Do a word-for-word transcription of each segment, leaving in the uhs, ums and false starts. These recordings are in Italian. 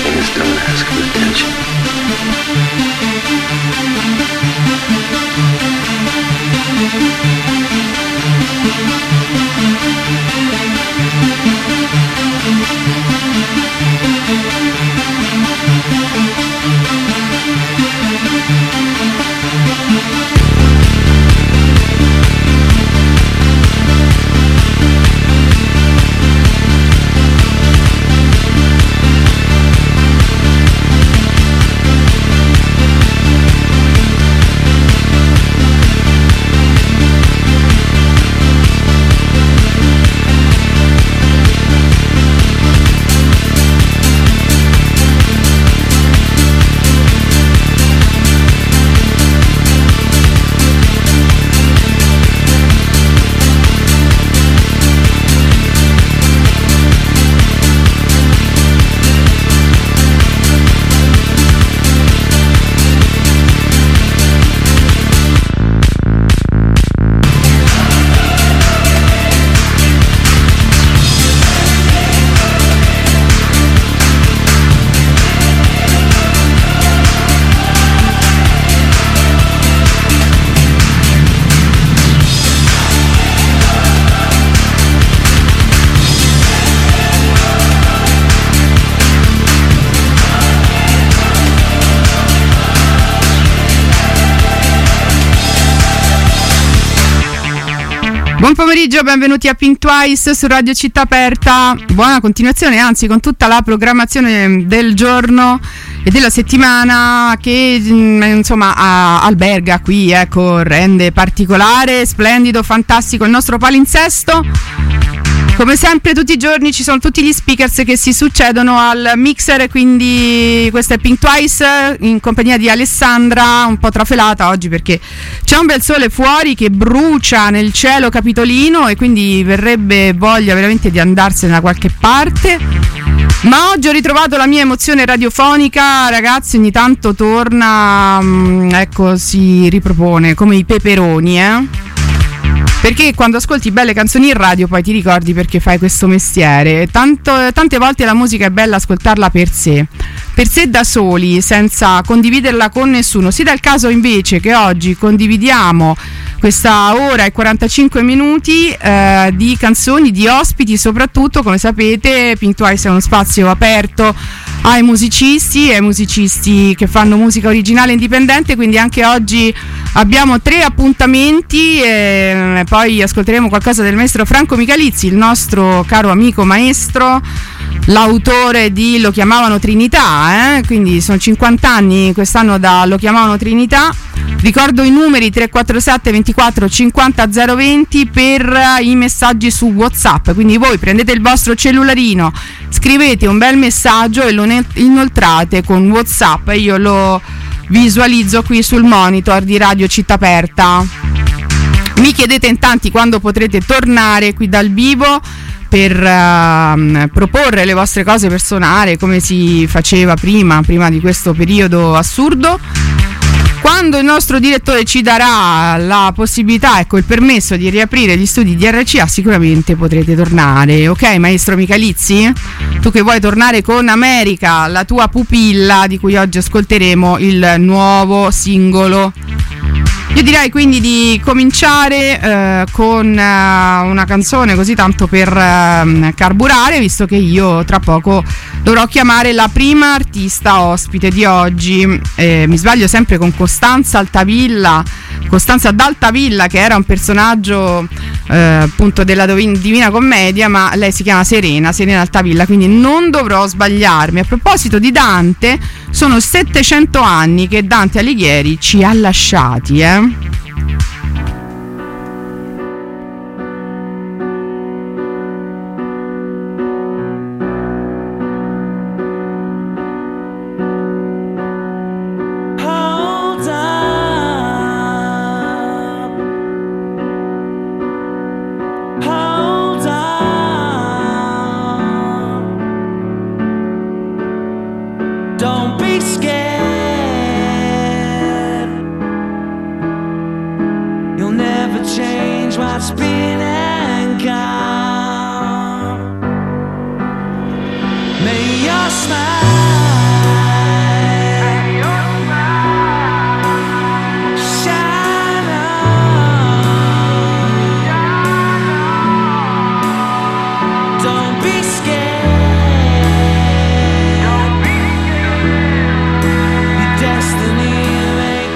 Things don't ask for attention. Buon pomeriggio, benvenuti a Pink Twice su Radio Città Aperta. Buona continuazione, anzi, con tutta la programmazione del giorno e della settimana che insomma a, alberga qui, ecco, rende particolare, splendido, fantastico il nostro palinsesto. Come sempre tutti i giorni ci sono tutti gli speakers che si succedono al mixer, quindi questa è Pink Twice in compagnia di Alessandra, un po' trafelata oggi perché c'è un bel sole fuori che brucia nel cielo capitolino e quindi verrebbe voglia veramente di andarsene da qualche parte. Ma oggi ho ritrovato la mia emozione radiofonica, ragazzi, ogni tanto torna, ecco, si ripropone come i peperoni, eh? Perché quando ascolti belle canzoni in radio poi ti ricordi perché fai questo mestiere. Tanto, tante volte la musica è bella ascoltarla per sé, per sé da soli, senza condividerla con nessuno. Si dà il caso invece che oggi condividiamo questa ora e quarantacinque minuti eh, di canzoni, di ospiti, soprattutto, come sapete, Pink Twice è uno spazio aperto ai musicisti e ai musicisti che fanno musica originale indipendente, quindi anche oggi abbiamo tre appuntamenti e poi ascolteremo qualcosa del maestro Franco Michalizzi, il nostro caro amico maestro, l'autore di Lo chiamavano Trinità, eh? Quindi sono cinquanta anni quest'anno da Lo chiamavano Trinità. Ricordo i numeri tre quattro sette ventiquattro cinquanta zero venti per i messaggi su WhatsApp, quindi voi prendete il vostro cellularino, scrivete un bel messaggio e lo inoltrate con WhatsApp e io lo visualizzo qui sul monitor di Radio Città Aperta. Mi chiedete in tanti quando potrete tornare qui dal vivo per uh, proporre le vostre cose per suonare come si faceva prima, prima di questo periodo assurdo. Quando il nostro direttore ci darà la possibilità, ecco, il permesso di riaprire gli studi di R C A, sicuramente potrete tornare, ok maestro Michalizzi? Tu che vuoi tornare con America, la tua pupilla, di cui oggi ascolteremo il nuovo singolo. Io direi quindi di cominciare eh, con eh, una canzone così tanto per eh, carburare, visto che io tra poco dovrò chiamare la prima artista ospite di oggi. Eh, mi sbaglio sempre con Costanza Altavilla, Costanza d'Altavilla, che era un personaggio eh, appunto della Divina Commedia, ma lei si chiama Serena, Serena Altavilla, quindi non dovrò sbagliarmi. A proposito di Dante, sono settecento anni che Dante Alighieri ci ha lasciati, eh? Don't be scared.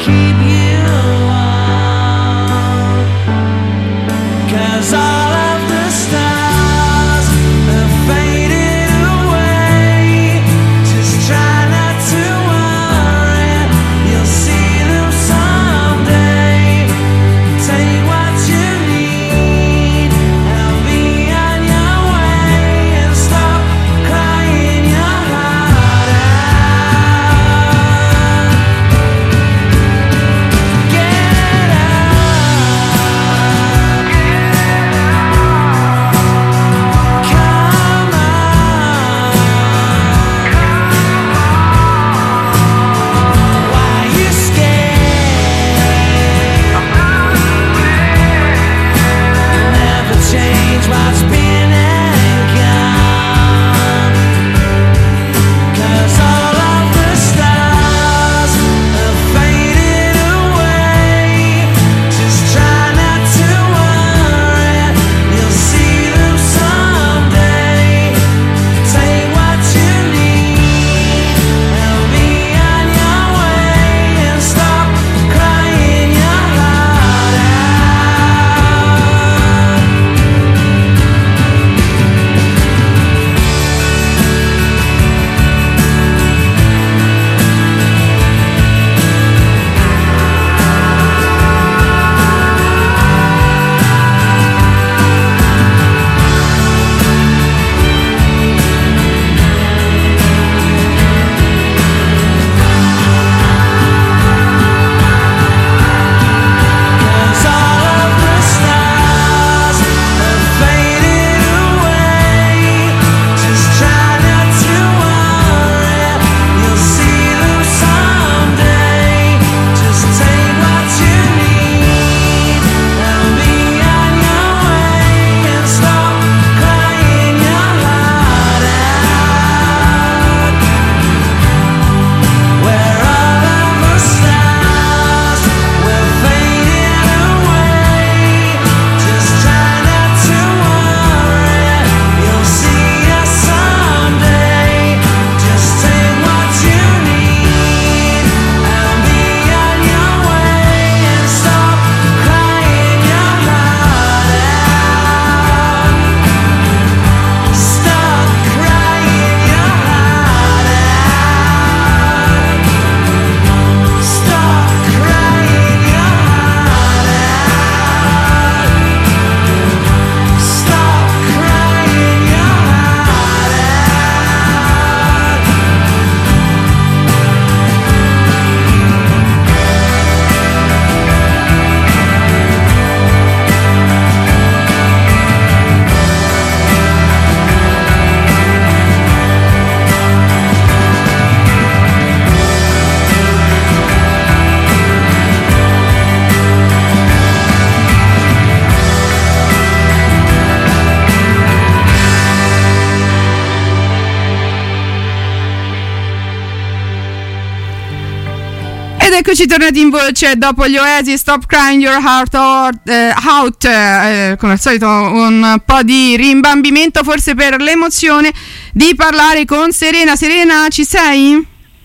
Eccoci tornati in voce dopo gli Oasis, Stop Crying Your Heart Out, eh, out eh, come al solito un po' di rimbambimento forse per l'emozione di parlare con Serena. Serena, ci sei?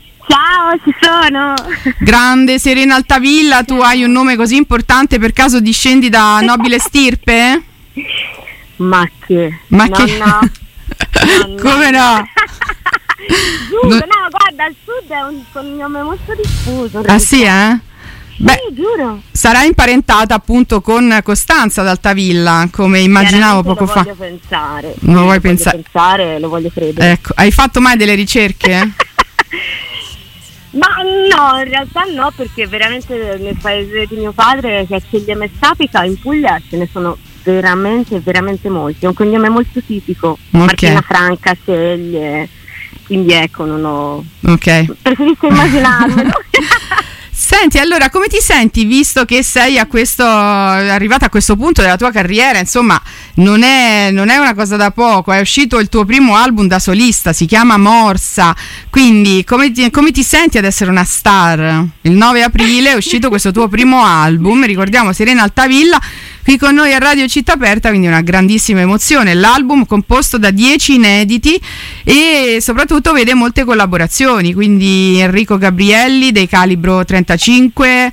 Ciao, ci sono. Grande Serena Altavilla, tu hai un nome così importante, per caso discendi da nobile stirpe? Ma che? Ma no, che? No. no, Come no? Giuro, no, guarda, al sud è un cognome molto diffuso. Ah sì, eh? Beh, sì, giuro. Sarà imparentata appunto con Costanza d'Altavilla, come immaginavo poco fa. Lo voglio pensare. Non lo vuoi lo pensare? Voglio pensare, lo voglio credere. Ecco, hai fatto mai delle ricerche? Ma no, in realtà no, perché veramente nel paese di mio padre, che è Ceglie Messapica, in Puglia ce ne sono veramente, veramente molti. È un cognome molto tipico. Okay. Martina Franca, Ceglie, quindi ecco, non ho... Ok. Preferisco immaginarmelo. Senti, allora, come ti senti visto che sei a questo, arrivata a questo punto della tua carriera? Insomma, non è, non è una cosa da poco, è uscito il tuo primo album da solista, si chiama Morsa, quindi come ti, come ti senti ad essere una star? Il nove aprile è uscito questo tuo primo album, ricordiamo Serena Altavilla, qui con noi a Radio Città Aperta, quindi una grandissima emozione. L'album composto da dieci inediti e soprattutto vede molte collaborazioni, quindi Enrico Gabrielli dei Calibro trentacinque,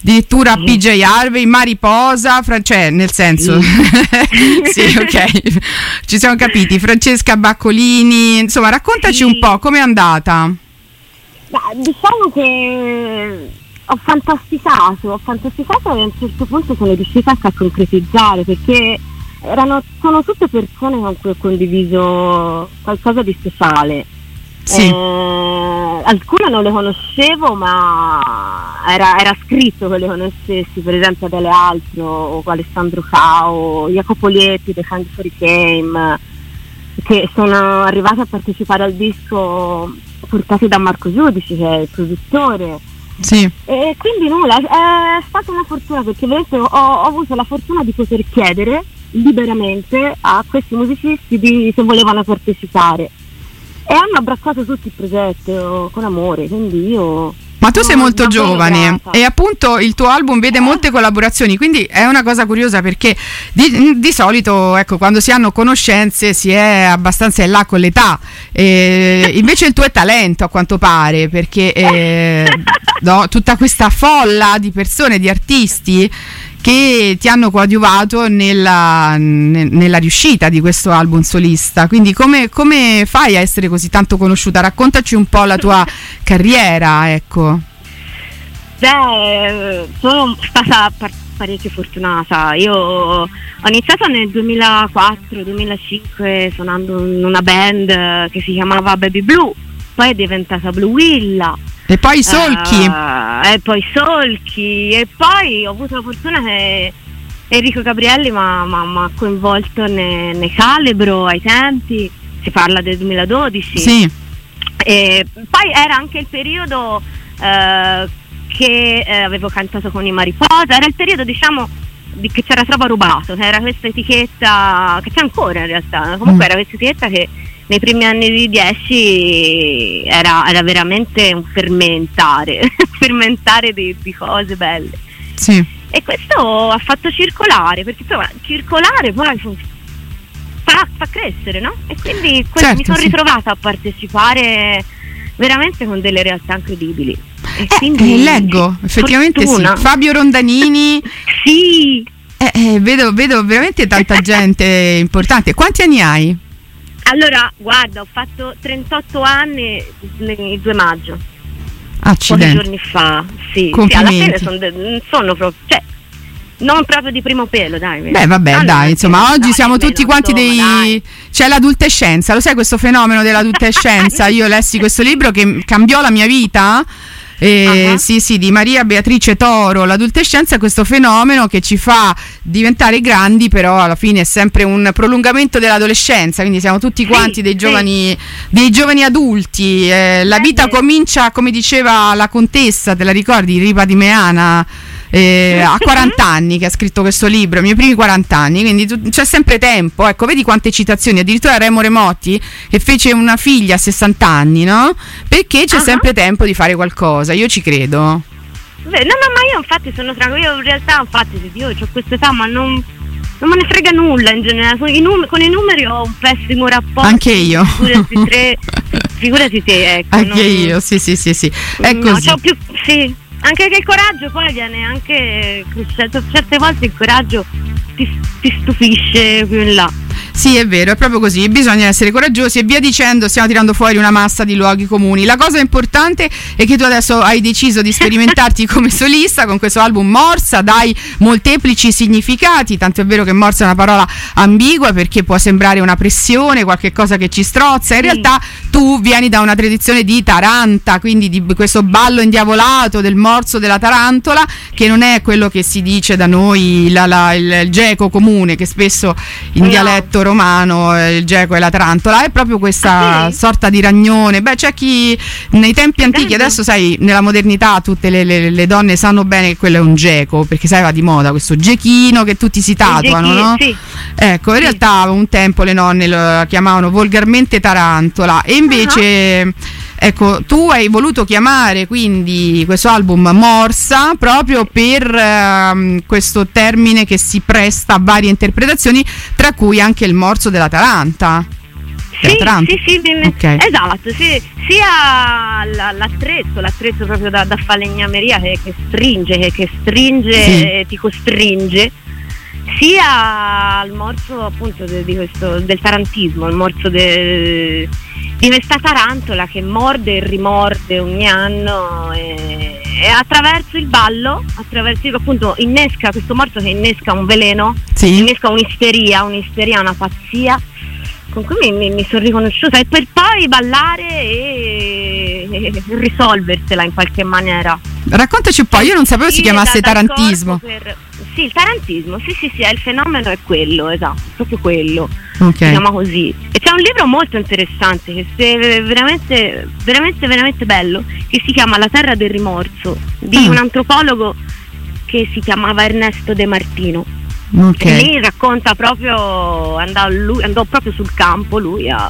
addirittura P J Harvey, Mariposa, Fra- cioè nel senso sì, ok, ci siamo capiti. Francesca Baccolini, insomma, raccontaci sì. un po' com'è andata. Ma diciamo che ho fantasticato, ho fantasticato e a un certo punto sono riuscita anche a concretizzare, perché erano, sono tutte persone con cui ho condiviso qualcosa di speciale. Sì. Eh, alcune non le conoscevo, ma era, era scritto che le conoscessi, per esempio Adele Altro o Alessandro Cao, Jacopo Lietti, The Kind of Hurricane, che sono arrivati a partecipare al disco portati da Marco Giudici, che è il produttore. Sì. E quindi nulla, è stata una fortuna, perché veramente ho, ho avuto la fortuna di poter chiedere liberamente a questi musicisti di, se volevano partecipare, e hanno abbracciato tutto il progetto con amore, quindi io... Ma tu sei molto giovane grata. E appunto il tuo album vede molte collaborazioni, quindi è una cosa curiosa, perché di, di solito, ecco, quando si hanno conoscenze si è abbastanza in là con l'età, e invece il tuo è talento, a quanto pare, perché eh, no, tutta questa folla di persone, di artisti che ti hanno coadiuvato nella, ne, nella riuscita di questo album solista. Quindi come, come fai a essere così tanto conosciuta? Raccontaci un po' la tua carriera, ecco. Beh, sono stata par- parecchio fortunata. Io ho iniziato nel duemilaquattro duemilacinque suonando in una band che si chiamava Baby Blue, poi è diventata Blue Villa. E poi Solchi. Uh, e poi Solchi. E poi ho avuto la fortuna che Enrico Gabrielli mi ha coinvolto ne, nei Calibro ai tempi, si parla del duemiladodici. Sì. E poi era anche il periodo uh, che eh, avevo cantato con i Mariposa, era il periodo, diciamo, di, che c'era troppo rubato, che era questa etichetta, che c'è ancora in realtà, comunque mm. era questa etichetta che nei primi anni di dieci era, era veramente un fermentare, fermentare di, di cose belle. Sì. E questo ha fatto circolare, perché insomma, circolare poi fa, fa crescere, no? E quindi que- certo, mi sono sì. ritrovata a partecipare veramente con delle realtà incredibili. E eh, quindi eh, leggo, effettivamente fortuna. Sì. Fabio Rondanini. Sì. Eh, eh, vedo, vedo veramente tanta gente importante. Quanti anni hai? Allora, guarda, ho fatto trentotto anni il due maggio. Accidenti. Pochi giorni fa. Sì, sì, alla fine sono, de- sono proprio, cioè, non proprio di primo pelo, dai. Beh, vabbè, allora, dai, insomma, oggi dai, siamo tutti quanti insomma, dei... Dai. C'è l'adultescenza, lo sai questo fenomeno dell'adultescenza? Io lessi questo libro che cambiò la mia vita. Eh, uh-huh. Sì, sì, di Maria Beatrice Toro, l'adultescenza è questo fenomeno che ci fa diventare grandi, però alla fine è sempre un prolungamento dell'adolescenza, quindi siamo tutti quanti sì, dei giovani sì. dei giovani adulti. Eh, la vita eh, comincia, come diceva la contessa, te la ricordi, Ripa di Meana? Eh, a quaranta anni che ha scritto questo libro, i miei primi quaranta anni, quindi tu, c'è sempre tempo, ecco, vedi quante citazioni, addirittura Remo Remotti che fece una figlia a sessanta anni, no? Perché c'è uh-huh. sempre tempo di fare qualcosa, io ci credo. Beh, no, no, ma io infatti sono tranquilla, io in realtà infatti io ho questa età, ma non, non me ne frega nulla in generale, con i, num- con i numeri ho un pessimo rapporto. Anche io. Figurati tre, figurati te, ecco. Anche non, io, sì, sì, sì, sì. È no, così. c'ho più, sì. Anche che il coraggio poi viene anche, certe volte il coraggio ti, ti stupisce più in là. Sì, è vero, è proprio così, bisogna essere coraggiosi e via dicendo, stiamo tirando fuori una massa di luoghi comuni. La cosa importante è che tu adesso hai deciso di sperimentarti come solista con questo album Morsa, dai molteplici significati, tanto è vero che Morsa è una parola ambigua perché può sembrare una pressione, qualche cosa che ci strozza, in sì. realtà tu vieni da una tradizione di Taranta, quindi di questo ballo indiavolato del morso della tarantola, che non è quello che si dice da noi, la, la, il, il geco comune, che spesso in no. dialetto romano il geco e la tarantola è proprio questa ah, sì? sorta di ragnone. Beh, c'è chi nei tempi antichi, adesso sai, nella modernità tutte le, le, le donne sanno bene che quello è un geco, perché sai, va di moda questo gechino che tutti si tatuano, gechi, no? Sì. Ecco, in sì. realtà un tempo le nonne lo chiamavano volgarmente tarantola e invece uh-huh. ecco, tu hai voluto chiamare quindi questo album Morsa proprio per uh, questo termine che si presta a varie interpretazioni, tra cui anche il morso della Taranta. Che sì, è Taranto. sì, sì, dimmi- Ok. esatto, sì, sia la- l'attrezzo, l'attrezzo proprio da, da falegnameria che, che stringe, che, che stringe Sì. e ti costringe, sia il morso appunto de- di questo, del tarantismo, il morso de- di questa tarantola che morde e rimorde ogni anno e, e attraverso il ballo, attraverso appunto innesca questo morso che innesca un veleno, Sì. innesca un'isteria, un'isteria, una pazzia con cui mi, mi, mi sono riconosciuta, e per poi ballare e, e risolversela in qualche maniera. Raccontaci un po', io non sapevo si Sì, chiamasse da- dal tarantismo. corpo per- sì, il tarantismo, sì sì sì, è il fenomeno, è quello, esatto, proprio quello. Ok. Si chiama così. E c'è un libro molto interessante che è veramente, veramente, veramente bello, che si chiama La terra del rimorso, di Ah. un antropologo che si chiamava Ernesto De Martino. Ok. E lì racconta proprio, andò, lui, andò proprio sul campo lui a,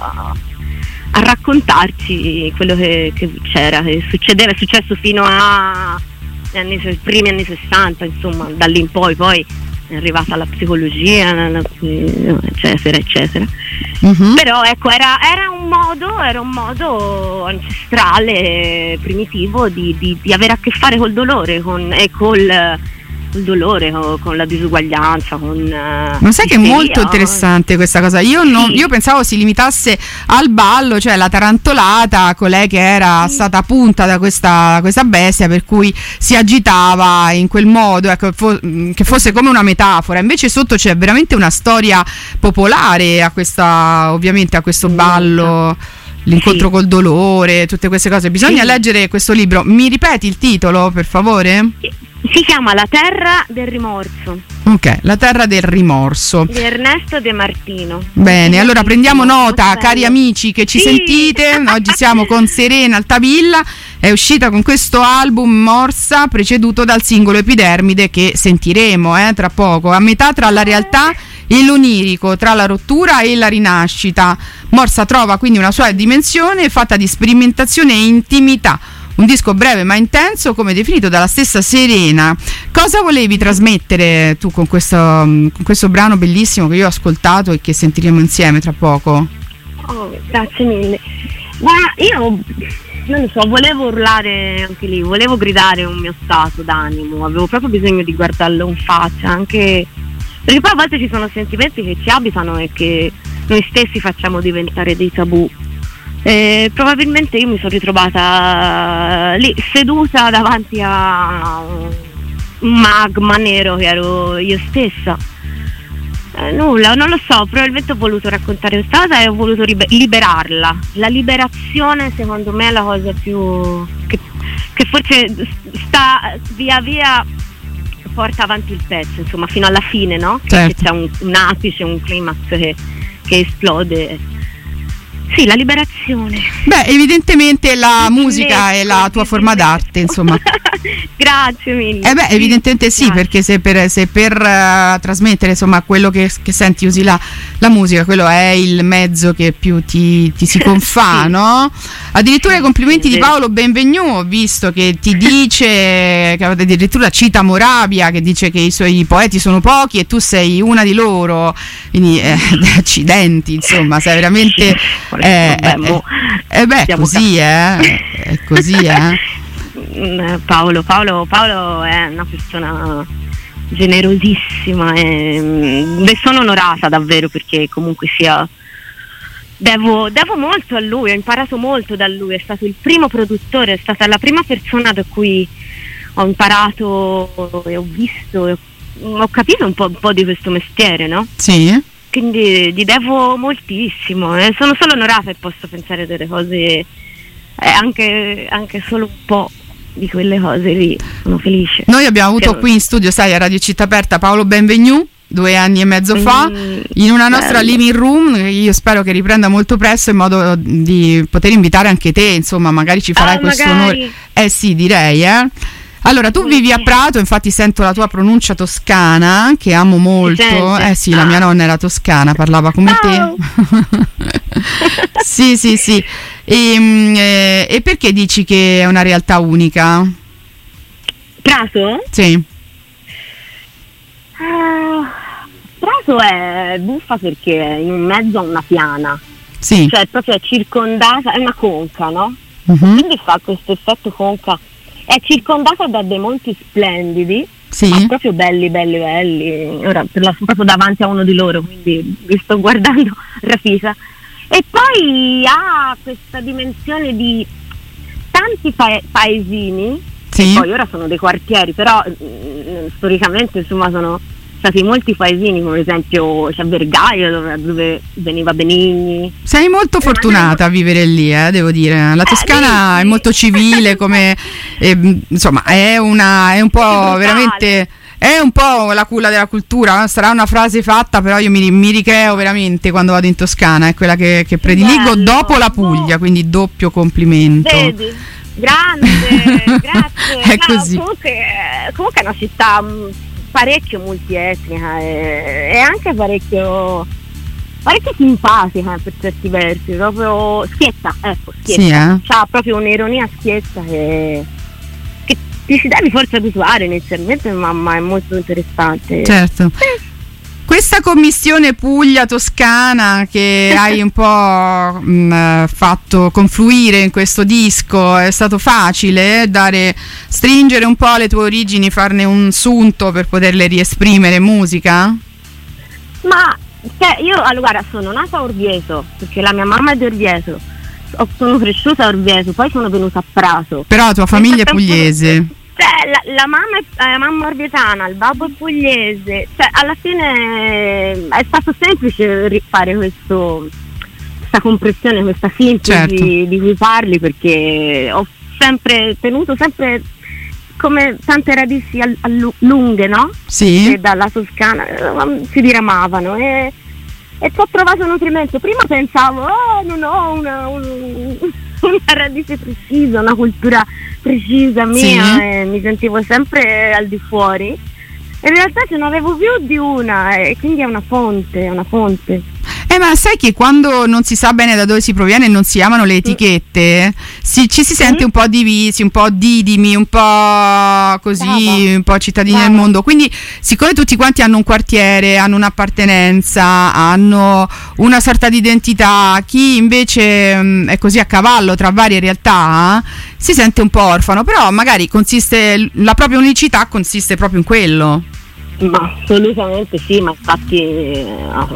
a raccontarci quello che, che c'era, che succedeva, è successo fino a gli anni, primi anni sessanta, insomma, da lì in poi poi è arrivata la psicologia, la- la- eccetera, eccetera. Mhm. Però ecco, era, era un modo, era un modo ancestrale, primitivo di, di, di avere a che fare col dolore, con, e col col dolore, con, con la disuguaglianza, con eh, Ma sai che è l'isteria. molto interessante questa cosa? Io, non, Sì. io pensavo si limitasse al ballo, cioè la tarantolata, colei che era stata punta da questa, questa bestia, per cui si agitava in quel modo, ecco, fo- che fosse come una metafora. Invece sotto c'è veramente una storia popolare a questa, ovviamente a questo ballo, l'incontro Sì. col dolore, tutte queste cose. Bisogna Sì. leggere questo libro. Mi ripeti il titolo, per favore? Si chiama La terra del rimorso Ok, La terra del rimorso. di Ernesto De Martino. Bene, allora prendiamo nota, Molto cari bello. amici che ci Sì. sentite. Oggi siamo con Serena Altavilla, è uscita con questo album Morsa, preceduto dal singolo Epidermide che sentiremo eh, tra poco, a metà tra la realtà e l'onirico, tra la rottura e la rinascita. Morsa trova quindi una sua dimensione fatta di sperimentazione e intimità. Un disco breve ma intenso, come definito dalla stessa Serena. Cosa volevi trasmettere tu con questo, con questo brano bellissimo che io ho ascoltato e che sentiremo insieme tra poco? Oh, grazie mille. Ma io non lo so, volevo urlare anche lì, volevo gridare un mio stato d'animo, avevo proprio bisogno di guardarlo in faccia, anche perché poi a volte ci sono sentimenti che ci abitano e che noi stessi facciamo diventare dei tabù. Eh, probabilmente io mi sono ritrovata lì seduta davanti a un magma nero che ero io stessa. Eh, nulla, non lo so, probabilmente ho voluto raccontare questa cosa e ho voluto liber- liberarla. La liberazione secondo me è la cosa più che, che forse sta via via porta avanti il pezzo, insomma, fino alla fine, no? Certo. Che c'è un, un apice, un climax che, che esplode. Sì, la liberazione. Beh, evidentemente la Il musica è la silenzio, tua il forma silenzio. d'arte, insomma. Grazie mille. Eh beh, evidentemente sì, Grazie. perché se per, se per eh, trasmettere insomma quello che, che senti usi la, la musica, quello è il mezzo che più ti, ti si confà, Sì. no? Addirittura i complimenti Sì, di vero. Paolo Benvenu, ho visto che ti dice, che addirittura cita Moravia, che dice che i suoi poeti sono pochi e tu sei una di loro, quindi eh, accidenti, insomma, sei veramente... Qual è Eh, il problema? eh, eh beh, Siamo così, eh, è così, eh. Mm, Paolo, Paolo, Paolo è una persona generosissima e mm, ne sono onorata davvero, perché comunque sia devo, devo molto a lui, ho imparato molto da lui, è stato il primo produttore, è stata la prima persona da cui ho imparato e ho visto e ho capito un po', un po' di questo mestiere, no? Sì. Quindi gli devo moltissimo e sono solo onorata e posso pensare delle cose, eh, anche, anche solo un po' di quelle cose lì, sono felice. Noi abbiamo avuto Che- qui in studio, sai, a Radio Città Aperta Paolo Benvenu due anni e mezzo fa, Mm, in una nostra bello. living room, che io spero che riprenda molto presto, in modo di poter invitare anche te, insomma, magari ci farai Ah, questo magari. onore. Eh sì, direi, eh. Allora, tu vivi a Sì. Prato, infatti sento la tua pronuncia toscana, che amo molto. sente? Eh sì, la mia Ah. nonna era toscana, parlava come Ciao. te. Sì, sì, sì. E, mm, eh, e perché dici che è una realtà unica? Prato? Sì. Ah, Prato è buffa perché è in mezzo a una piana. Sì. Cioè proprio è circondata, è una conca, no? Uh-huh. Quindi fa questo effetto conca, è circondata da dei monti splendidi, sì. ma proprio belli belli belli. Ora sono proprio davanti a uno di loro, quindi vi sto guardando rapita. E poi ha questa dimensione di tanti pa- paesini, sì. Poi ora sono dei quartieri, però mh, storicamente insomma sono stati molti paesini, come ad esempio c'è Vergaio dove, dove veniva Benigni. Sei molto fortunata a vivere lì, eh, devo dire. La Toscana eh, è molto civile, come eh, insomma è una è un po' veramente è un po' la culla della cultura. Sarà una frase fatta, però io mi, mi ricreo veramente quando vado in Toscana, è quella che, che prediligo bello. Dopo la Puglia, quindi doppio complimento. Vedi? Grande, grazie. È no, così. Comunque, comunque è una città parecchio multietnica e, e anche parecchio parecchio simpatica per certi versi, proprio schietta, ecco, schietta. Sì, eh? C'ha proprio un'ironia schietta che, che ti si devi forse abituare inizialmente, ma, ma è molto interessante. Certo. Questa commissione Puglia-Toscana che hai un po' mh, fatto confluire in questo disco, è stato facile dare, stringere un po' le tue origini, farne un sunto per poterle riesprimere in musica? Ma cioè, io allora sono nata a Orvieto, perché la mia mamma è di Orvieto, sono cresciuta a Orvieto, poi sono venuta a Prato. Però la tua famiglia è pugliese. Cioè, la, la mamma è la mamma orvietana, il babbo è pugliese, cioè alla fine è stato semplice fare questo, questa compressione, questa sintesi, certo, di cui parli, perché ho sempre tenuto sempre come tante radici al, al, lunghe, no? Sì. Che dalla Toscana eh, si diramavano e, e ci ho trovato nutrimento. Prima pensavo, oh, non ho una, un, una radice precisa, una cultura precisa mia, sì, e mi sentivo sempre al di fuori. In realtà ce n'avevo più di una e quindi è una fonte, è una fonte. Eh, ma sai che quando non si sa bene da dove si proviene e non si amano le etichette, si, ci si sente un po' divisi, un po' didimi, un po' così, Brava. un po' cittadini Brava. del mondo. Quindi, siccome tutti quanti hanno un quartiere, hanno un'appartenenza, hanno una sorta di identità, chi invece mh, è così a cavallo tra varie realtà, si sente un po' orfano, però magari consiste, la propria unicità consiste proprio in quello. Ma assolutamente sì, ma infatti eh,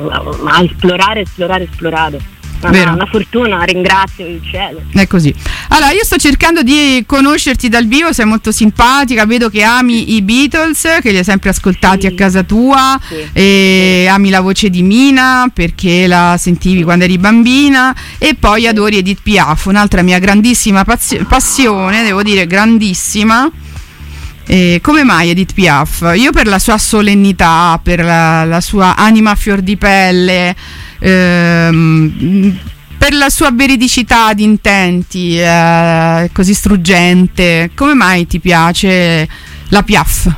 a esplorare, esplorare, esplorare. Una, una fortuna, ringrazio il cielo. È così. Allora, io sto cercando di conoscerti dal vivo, sei molto simpatica, vedo che ami i Beatles, che li hai sempre ascoltati, sì, a casa tua, sì, e sì, ami la voce di Mina perché la sentivi, sì, quando eri bambina, e poi, sì, adori Edith Piaf, un'altra mia grandissima pazio- passione, devo dire grandissima. Eh, come mai Edith Piaf? Io per la sua solennità, per la, la sua anima a fior di pelle, ehm, per la sua veridicità di intenti, eh, così struggente. Come mai ti piace la Piaf?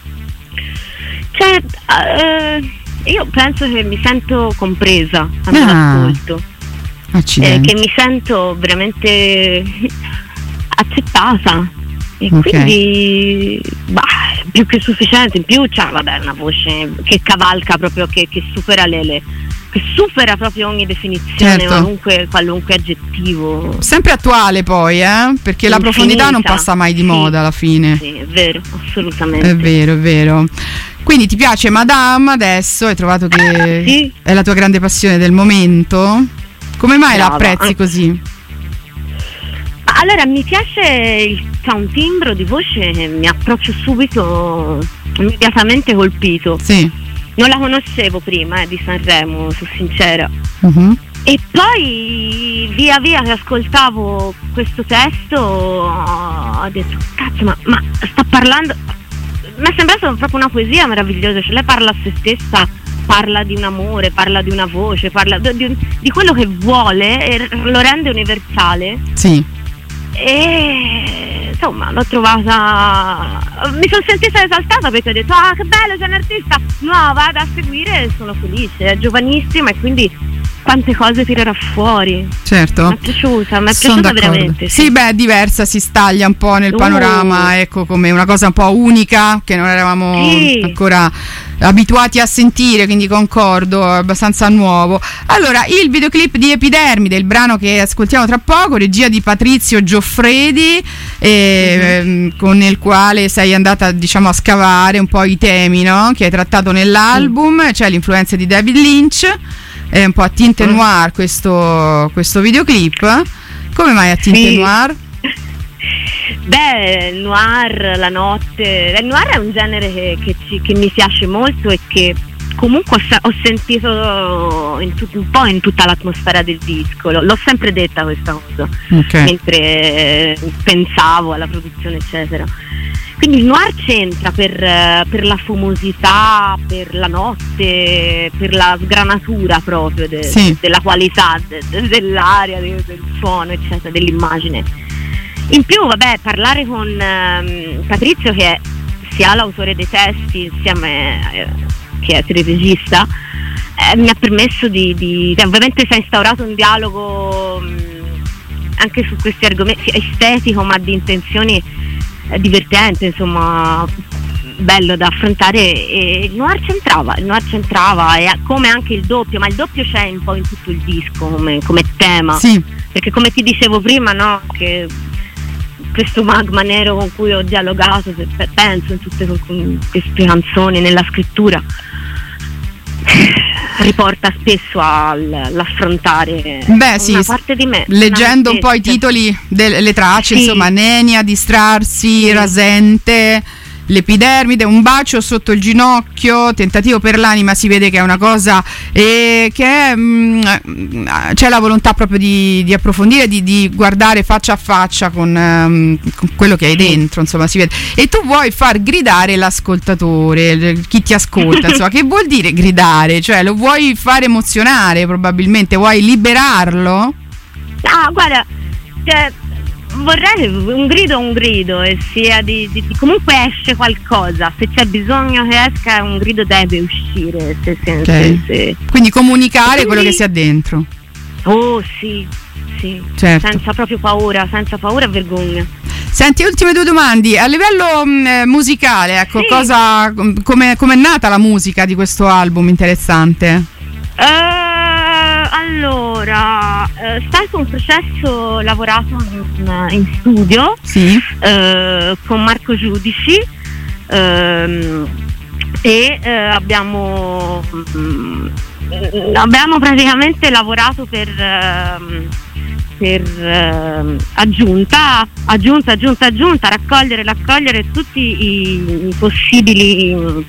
Cioè, eh, io penso che mi sento compresa quando ah, l'ascolto, eh, che mi sento veramente accettata. E okay, quindi bah, più che sufficiente. In più c'ha, vabbè, una voce che cavalca proprio, che, che supera le, le che supera proprio ogni definizione, certo, qualunque, qualunque aggettivo. Sempre attuale poi, eh? Perché Infinita. La profondità non passa mai di, sì, moda alla fine. Sì, è vero, assolutamente. È vero, è vero. Quindi ti piace Madame adesso? Hai trovato che sì, è la tua grande passione del momento? Come mai Brava. la apprezzi così? Allora, mi piace, c'ha un timbro di voce che mi ha proprio subito immediatamente colpito. Sì. Non la conoscevo prima eh, di Sanremo, sono sincera. Uh-huh. E poi via via che ascoltavo questo testo ho detto, cazzo, ma, ma sta parlando, mi è sembrato proprio una poesia meravigliosa, cioè lei parla a se stessa, parla di un amore, parla di una voce, parla di, di quello che vuole e lo rende universale. Sì. E insomma l'ho trovata, mi sono sentita esaltata perché ho detto, ah che bello, c'è un'artista nuova da seguire e sono felice, è giovanissima e quindi quante cose tirerà fuori. Certo. Mi è piaciuta, mi è Sono piaciuta d'accordo. veramente. Sì. sì, beh, è diversa, si staglia un po' nel Uh. panorama, ecco, come una cosa un po' unica che non eravamo Sì. ancora abituati a sentire, quindi concordo, è abbastanza nuovo. Allora, il videoclip di Epidermide, il brano che ascoltiamo tra poco, regia di Patrizio Gioffredi, eh, mm-hmm. con il quale sei andata, diciamo, a scavare un po' i temi, no? Che hai trattato nell'album, mm. c'è l'influenza di David Lynch, è un po' a tinte mm. noir questo, questo videoclip. Come mai a tinte sì. noir? Beh, il noir, la notte, il noir è un genere che, che, ci, che mi piace molto e che comunque ho, ho sentito in tut, un po' in tutta l'atmosfera del disco, l'ho, l'ho sempre detta questa cosa, okay. mentre pensavo alla produzione eccetera. Quindi il noir c'entra per, per la fumosità, per la notte, per la sgranatura proprio de, sì. della qualità de, de, dell'aria, de, del suono eccetera, dell'immagine. In più, vabbè, parlare con um, Patrizio, che è sia l'autore dei testi insieme eh, che è il regista, eh, mi ha permesso di, di ovviamente si è instaurato un dialogo um, anche su questi argomenti, estetico ma di intenzioni eh, divertenti, insomma bello da affrontare, e il noir c'entrava, il noir c'entrava e come anche il doppio, ma il doppio c'è un po' in tutto il disco come, come tema, sì. perché come ti dicevo prima, no, che questo magma nero con cui ho dialogato, penso in tutte queste canzoni, nella scrittura, riporta spesso all'affrontare Beh, una sì, parte di me. Leggendo un po' i titoli delle tracce, sì. insomma, Nenia, Distrarsi, sì. Rasente, L'Epidermide, Un bacio sotto il ginocchio, Tentativo per l'anima, si vede che è una cosa eh, che è, mh, c'è la volontà proprio di, di approfondire, di, di guardare faccia a faccia con, um, con quello che hai dentro, insomma, si vede. E tu vuoi far gridare l'ascoltatore, chi ti ascolta, insomma, che vuol dire gridare? Cioè, lo vuoi far emozionare probabilmente, vuoi liberarlo? Ah, guarda, cioè, vorrei un grido un grido e sia di, di, di comunque esce qualcosa, se c'è bisogno che esca un grido deve uscire, se, se, okay. se, se. Quindi comunicare Quindi, quello che si ha dentro. Oh sì, sì, certo. senza proprio paura, senza paura e vergogna. Senti, ultime due domande. A livello mh, musicale, ecco, sì. cosa come è nata la musica di questo album interessante? Uh, allora, è stato un processo lavorato in, in studio, sì. uh, con Marco Giudici, uh, e uh, abbiamo um, abbiamo praticamente lavorato per uh, per uh, aggiunta, aggiunta, aggiunta, aggiunta, raccogliere, raccogliere tutti i, i possibili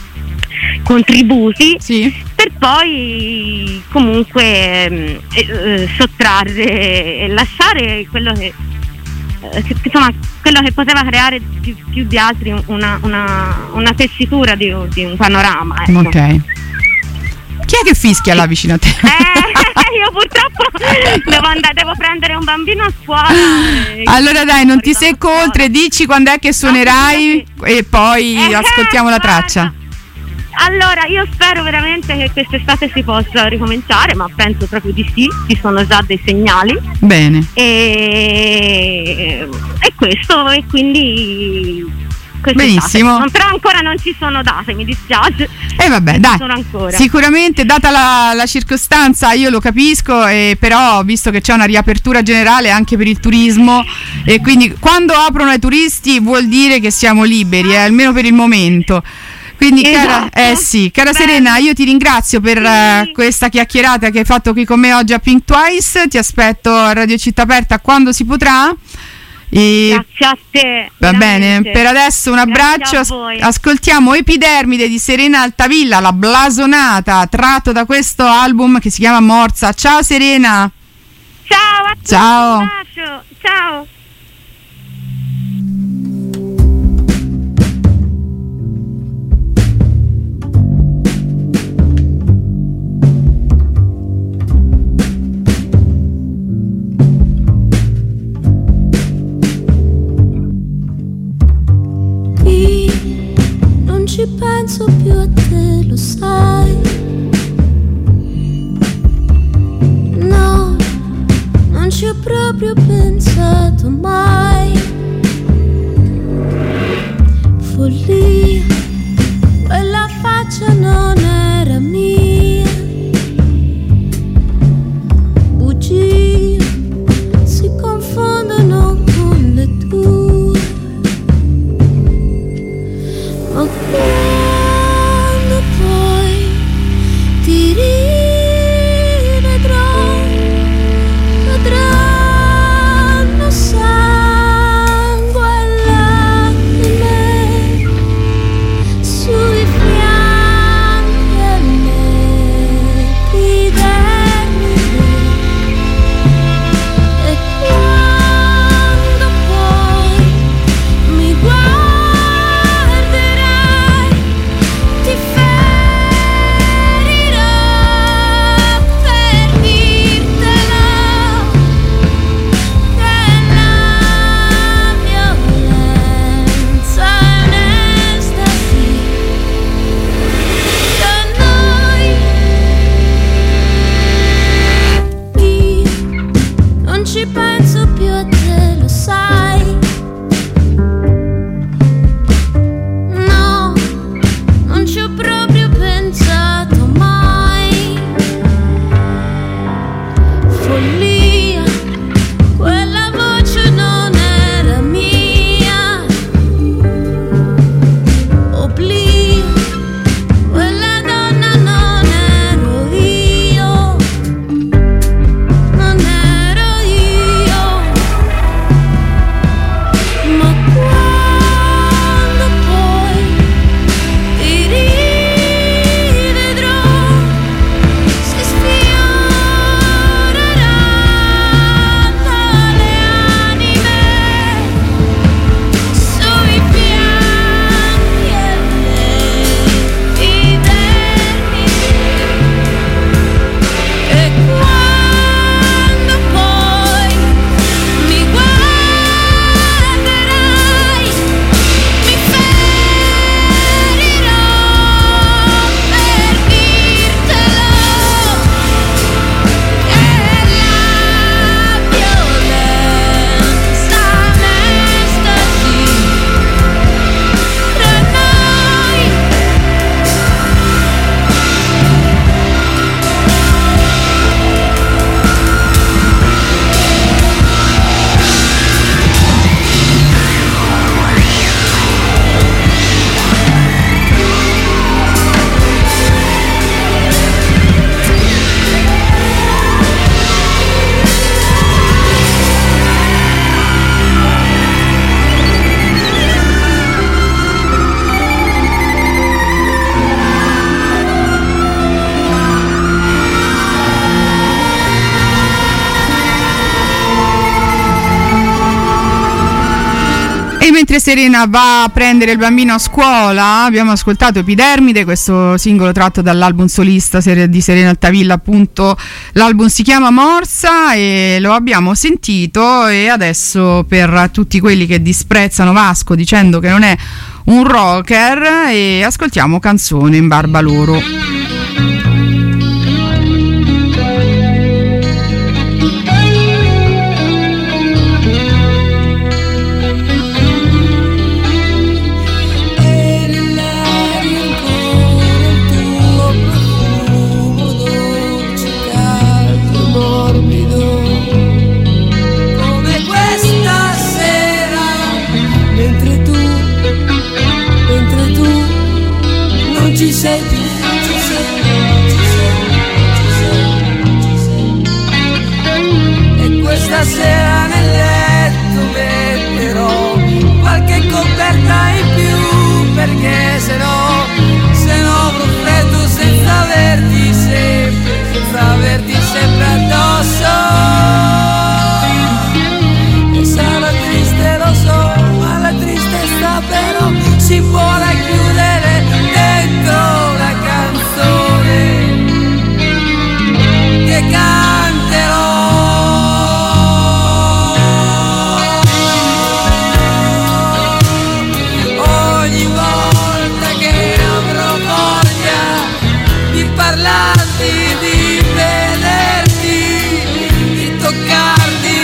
contributi, sì. per poi comunque eh, eh, sottrarre e lasciare quello che, eh, che insomma quello che poteva creare più, più di altri una, una, una tessitura di, di un panorama, ecco. Ok. Chi è che fischia là vicino a te? Eh, io purtroppo devo andare, devo prendere un bambino a scuola. Allora dai, non ti secco oltre, dici quando è che suonerai no, e poi eh, ascoltiamo la traccia. Allora, io spero veramente che quest'estate si possa ricominciare, ma penso proprio di sì, ci sono già dei segnali. Bene. E, e questo, e quindi benissimo. Non, però ancora non ci sono date, mi dispiace. E eh vabbè, dai, sicuramente data la, la circostanza io lo capisco, eh, però visto che c'è una riapertura generale anche per il turismo, e quindi quando aprono ai turisti vuol dire che siamo liberi, eh, almeno per il momento. Quindi esatto. cara, eh sì, cara Beh. Serena, io ti ringrazio per sì. uh, questa chiacchierata che hai fatto qui con me oggi a Pink Twice. Ti aspetto a Radio Città Aperta quando si potrà. E grazie a te. Va veramente. bene, per adesso un abbraccio. As- ascoltiamo Epidermide di Serena Altavilla, la blasonata, tratto da questo album che si chiama Morsa. Ciao Serena. Ciao a tutti. Ciao. Un bacio. Ciao. Non ci penso più a te, lo sai. ci ho proprio pensato mai. Follia, quella faccia non era mia. Bugie si confondono con le tue. Ma quando poi ti rivedrò, cadranno sangue e lacrime sui fianchi e l'epidermide. E quando poi mi guarderai, ti ferirò per dirtelo che la violenza è un'estasi da noi. Io non ci penso più a te, lo sai. No, non ci ho proprio pensato mai. Follia, quella voce non era mia. Oblio, quella donna non ero io. Non ero io. Ma quando poi ti rivedrò, si sfioreranno le anime sui fianchi e l'epidermide. E quando poi mi guarderai, mi ferirò per dirtelo che la violenza è un'estasi tra noi. E mentre Serena va a prendere il bambino a scuola, abbiamo ascoltato Epidermide, questo singolo tratto dall'album solista di Serena Altavilla, appunto. L'album si chiama Morsa e lo abbiamo sentito, e adesso per tutti quelli che disprezzano Vasco dicendo che non è un rocker, e ascoltiamo Canzone in barba loro. E nell'aria ancora il tuo profumo dolce, caldo e morbido, come questa sera, mentre tu, mentre tu non ci sei più, non ci sei, non ci sei, non ci sei, non ci sei. E questa sera nel letto metterò qualche coperta in più, perché se no, se no avrò freddo senza averti sempre, senza averti sempre addosso. E sarà triste, lo so, ma la tristezza però si può racchiudere dentro una canzone che canterò. Ogni volta che avrò voglia di parlarti, di vederti, di toccarti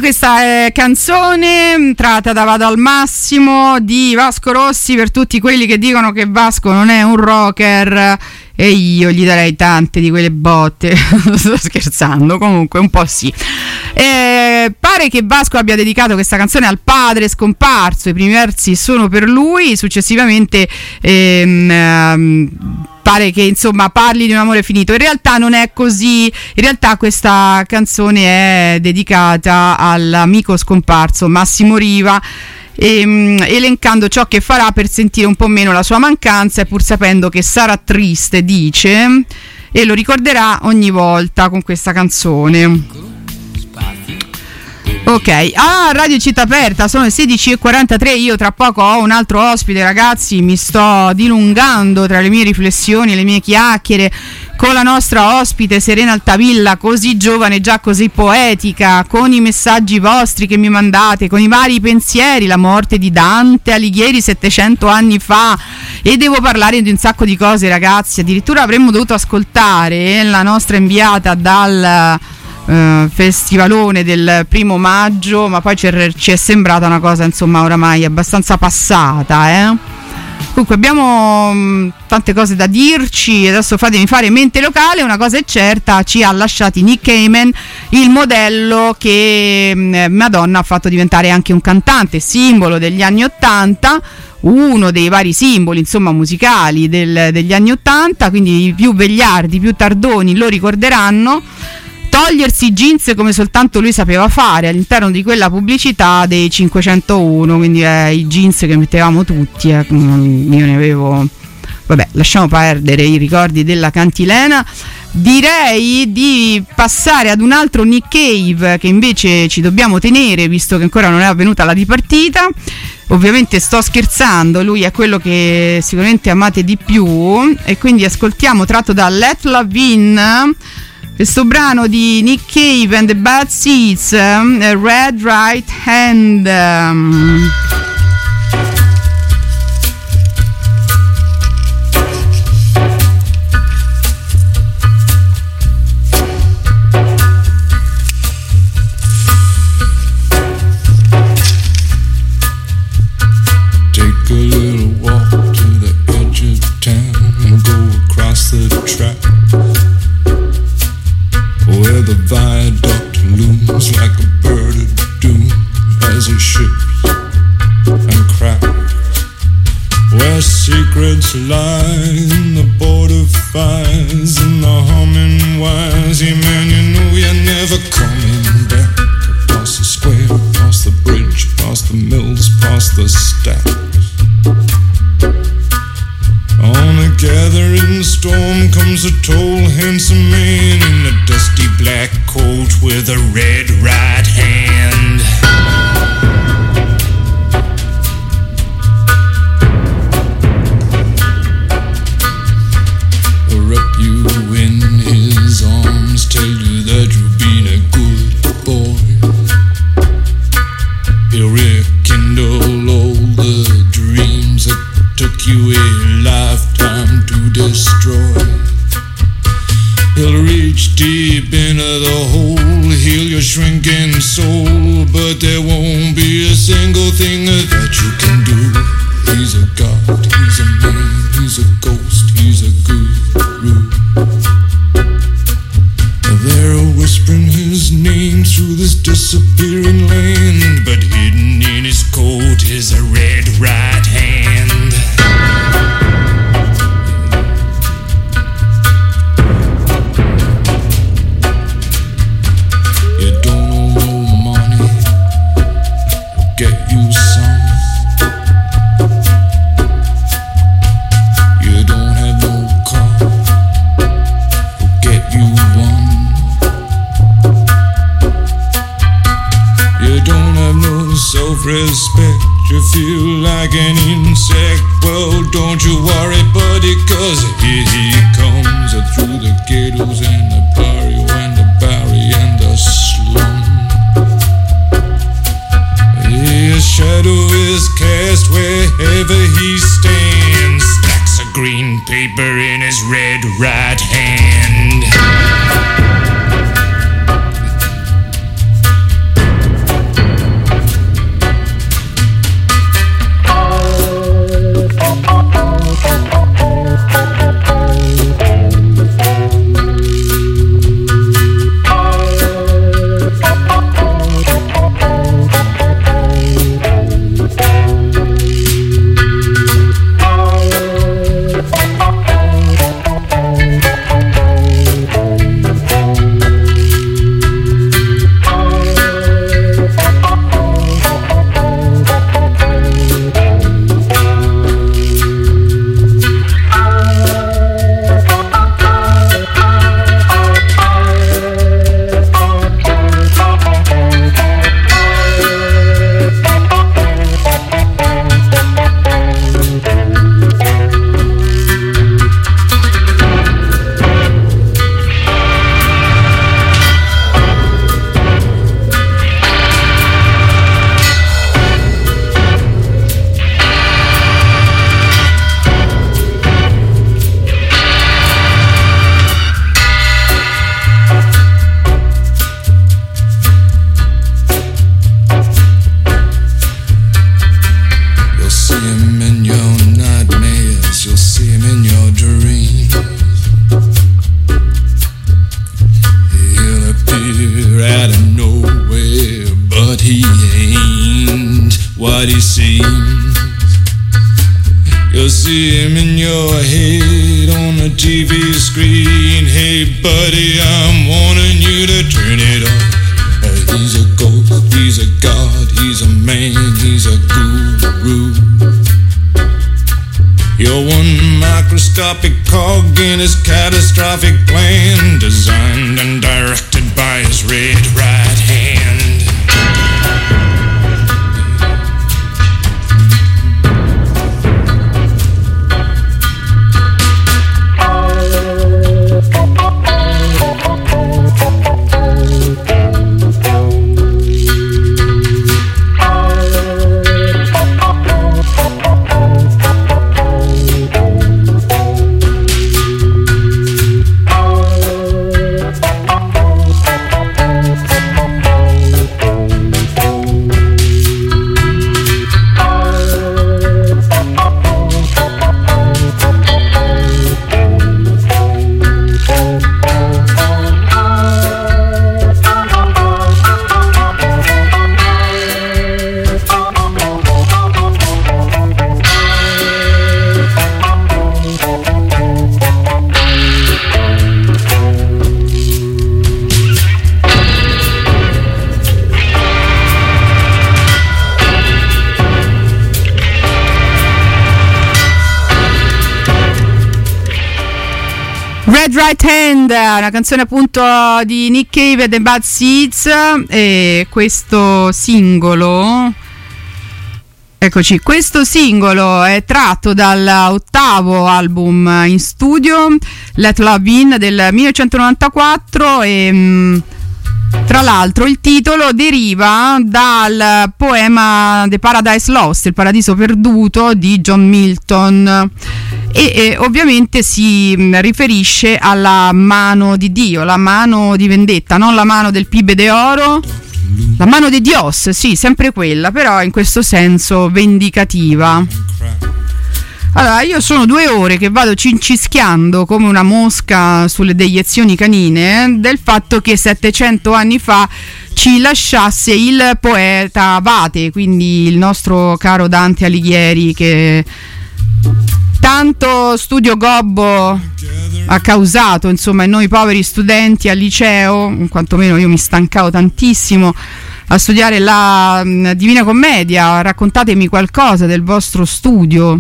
questa è canzone tratta da Vado al Massimo di Vasco Rossi, per tutti quelli che dicono che Vasco non è un rocker, e io gli darei tante di quelle botte. Sto scherzando, comunque un po' sì. Eh, pare che Vasco abbia dedicato questa canzone al padre scomparso, i primi versi sono per lui, successivamente ehm, ehm, pare che insomma parli di un amore finito. In realtà non è così, in realtà questa canzone è dedicata all'amico scomparso Massimo Riva, ehm, elencando ciò che farà per sentire un po' meno la sua mancanza, e pur sapendo che sarà triste, dice, e lo ricorderà ogni volta con questa canzone. Ok, ah, Radio Città Aperta, sono le sedici e quarantatré, io tra poco ho un altro ospite, ragazzi, mi sto dilungando tra le mie riflessioni e le mie chiacchiere con la nostra ospite Serena Altavilla, così giovane, già così poetica, con i messaggi vostri che mi mandate, con i vari pensieri, la morte di Dante Alighieri settecento anni fa, e devo parlare di un sacco di cose, ragazzi, addirittura avremmo dovuto ascoltare la nostra inviata dal Uh, festivalone del primo maggio, ma poi ci è, ci è sembrata una cosa insomma oramai abbastanza passata, eh? Comunque abbiamo mh, tante cose da dirci, adesso fatemi fare mente locale. Una cosa è certa, ci ha lasciati Nick Cayman, il modello che mh, Madonna ha fatto diventare anche un cantante, simbolo degli anni ottanta, uno dei vari simboli insomma musicali del, degli anni ottanta, quindi i più vegliardi, i più tardoni lo ricorderanno. Togliersi i jeans come soltanto lui sapeva fare all'interno di quella pubblicità dei cinquecentouno, quindi eh, i jeans che mettevamo tutti, eh, io ne avevo, vabbè, lasciamo perdere i ricordi della cantilena. Direi di passare ad un altro Nick Cave che invece ci dobbiamo tenere, visto che ancora non è avvenuta la dipartita. Ovviamente sto scherzando, lui è quello che sicuramente amate di più, e quindi ascoltiamo, tratto da Let Love In, questo brano di Nick Cave and the Bad Seeds, um, Red Right Hand. Um. Take a little walk to the edge of town and go across the track, where the viaduct looms like a bird of doom as it ships and cracks, where secrets lie in the border fires and the humming wires. Yeah, man, you know you're never coming back. Past the square, past the bridge, past the mills, past the stacks. On a gathering storm comes a tall, handsome man in a dusty black coat with a red right hand. Wrap you in his arms, tell you that you've been a good boy. He'll rekindle all the dreams that took you a lifetime to destroy. He'll reach deep into the hole, heal your shrinking soul, but there won't be a single thing that you can do. He's a god, he's a man, he's a ghost, he's a guru. They're whispering his name through this disappearing land, but hidden in his coat is a red right hand. You don't owe no money, he'll get you some. You don't have no car, he'll get you one. You don't have no self-respect, you feel like an insect. Well, don't you worry, buddy, cause here he comes through the ghettos and the barrio and the barry and the slum. His shadow is cast wherever he stands, stacks of green paper in his red right hand. see him in your head on the T V screen. Hey buddy, I'm warning you to turn it off. Uh, he's a ghost, he's a god, he's a man, he's a guru. You're one microscopic cog in his catastrophic plan, designed and directed by his red right hand. Red Right Hand, una canzone appunto di Nick Cave e The Bad Seeds, e questo singolo, eccoci, questo singolo è tratto dall'ottavo album in studio, Let Love In, del millenovecentonovantaquattro, e mh, tra l'altro il titolo deriva dal poema The Paradise Lost, il paradiso perduto di John Milton, e, e ovviamente si mh, riferisce alla mano di Dio, la mano di vendetta, non la mano del pibe de oro, la mano di Dios, sì, sempre quella, però in questo senso vendicativa. Allora, io sono due ore che vado cincischiando come una mosca sulle deiezioni canine del fatto che settecento anni fa ci lasciasse il poeta Abate, quindi il nostro caro Dante Alighieri, che tanto studio gobbo ha causato, insomma, in noi poveri studenti al liceo, quantomeno io mi stancavo tantissimo a studiare la mh, Divina Commedia. Raccontatemi qualcosa del vostro studio.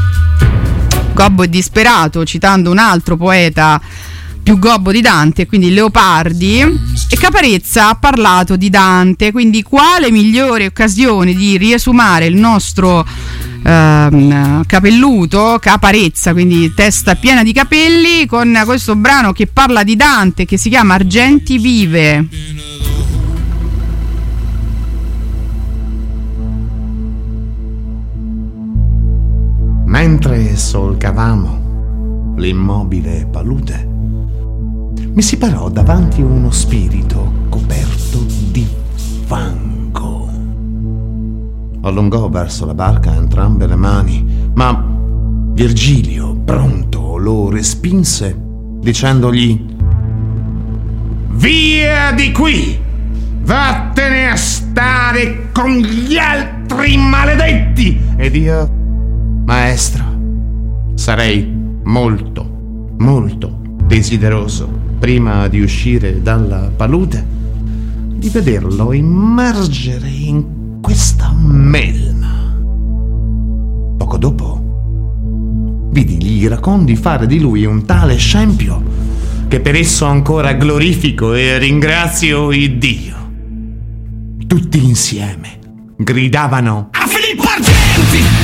Gobbo è disperato, citando un altro poeta più gobbo di Dante, quindi Leopardi, e Caparezza ha parlato di Dante, quindi quale migliore occasione di riesumare il nostro ehm, capelluto Caparezza, quindi testa piena di capelli, con questo brano che parla di Dante, che si chiama Argenti Vive. Mentre solcavamo l'immobile palude, mi si parò davanti uno spirito coperto di fango. Allungò verso la barca entrambe le mani, ma Virgilio, pronto, lo respinse dicendogli: «Via di qui! Vattene a stare con gli altri maledetti!» Ed io, maestro, sarei molto, molto desideroso, prima di uscire dalla palude, di vederlo immergere in questa melma. Poco dopo vidi gli iracondi fare di lui un tale scempio che per esso ancora glorifico e ringrazio Iddio. Tutti insieme gridavano: «A Filippo Argenti!»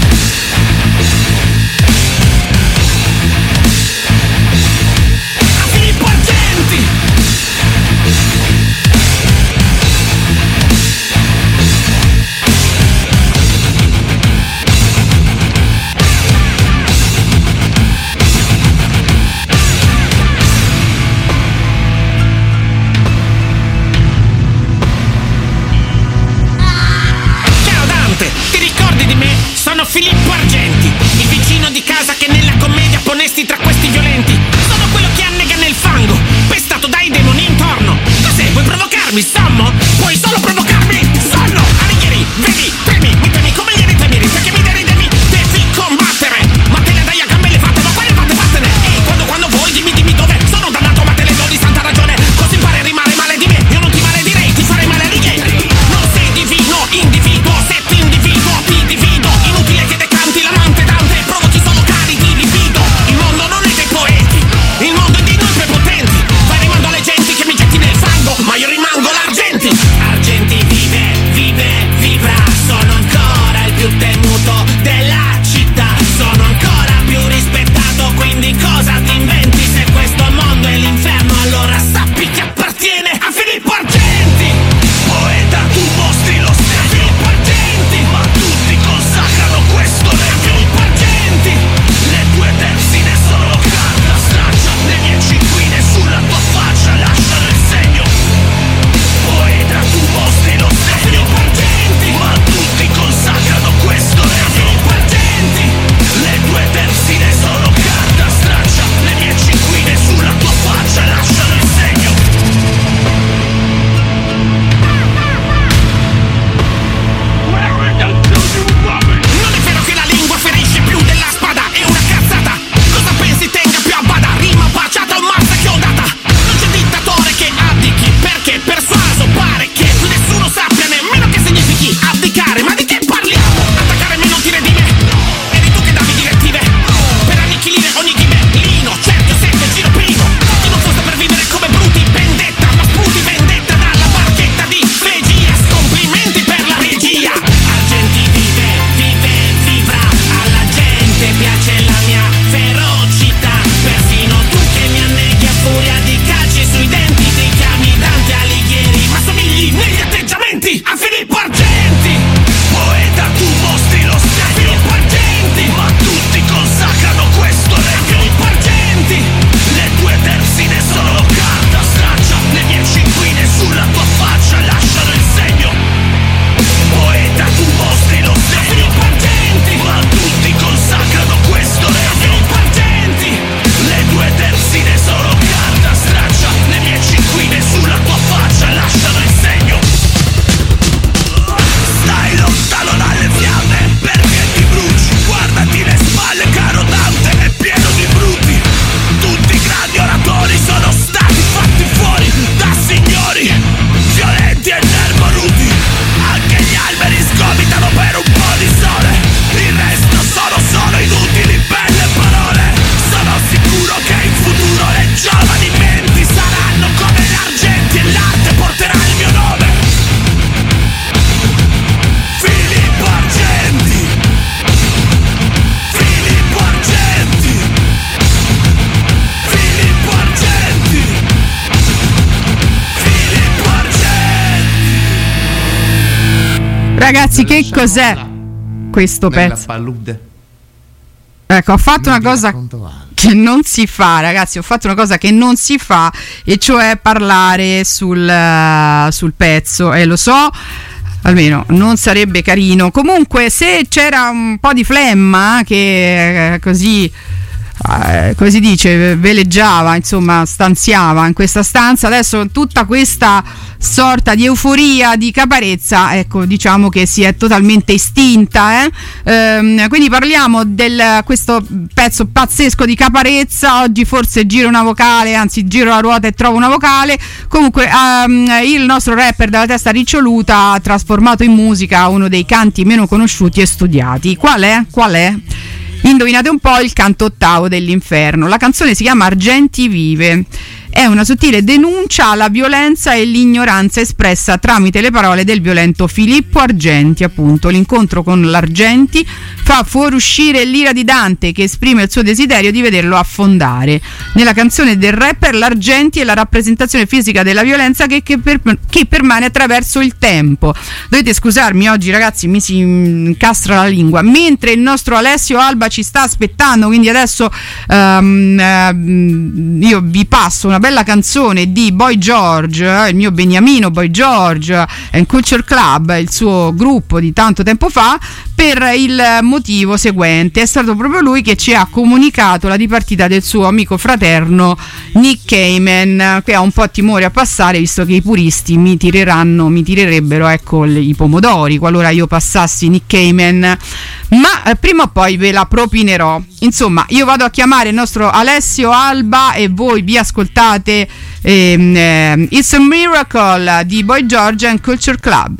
Ragazzi, che cos'è questo pezzo? Palude. Ecco, ho fatto una cosa che non si fa, ragazzi, ho fatto una cosa che non si fa, e cioè parlare sul, uh, sul pezzo, e eh, lo so, almeno non sarebbe carino. Comunque, se c'era un po' di flemma che eh, così eh, come si dice, veleggiava, insomma stanziava in questa stanza, adesso tutta questa sorta di euforia, di caparezza, ecco, diciamo che si è totalmente estinta, eh? Ehm, quindi parliamo del questo pezzo pazzesco di Caparezza. Oggi forse giro una vocale, anzi giro la ruota e trovo una vocale. Comunque um, il nostro rapper dalla testa riccioluta ha trasformato in musica uno dei canti meno conosciuti e studiati. Qual è? Qual è? Indovinate un po', il canto ottavo dell'inferno. La canzone si chiama Argenti Vive. È una sottile denuncia alla violenza e l'ignoranza espressa tramite le parole del violento Filippo Argenti, appunto. L'incontro con l'Argenti fa fuoriuscire l'ira di Dante, che esprime il suo desiderio di vederlo affondare. Nella canzone del rapper, l'Argenti è la rappresentazione fisica della violenza che, che, per, che permane attraverso il tempo. Dovete scusarmi, oggi ragazzi mi si incastra la lingua, mentre il nostro Alessio Alba ci sta aspettando, quindi adesso um, uh, io vi passo una bella canzone di Boy George, eh, il mio beniamino Boy George and Culture Club, il suo gruppo di tanto tempo fa, per il motivo seguente: è stato proprio lui che ci ha comunicato la dipartita del suo amico fraterno Nick Cayman, che ha un po' timore a passare, visto che i puristi mi tireranno, mi tirerebbero ecco i pomodori qualora io passassi Nick Cayman, ma eh, prima o poi ve la propinerò. Insomma, io vado a chiamare il nostro Alessio Alba e voi vi ascoltate ehm, eh, It's a Miracle di Boy George and Culture Club.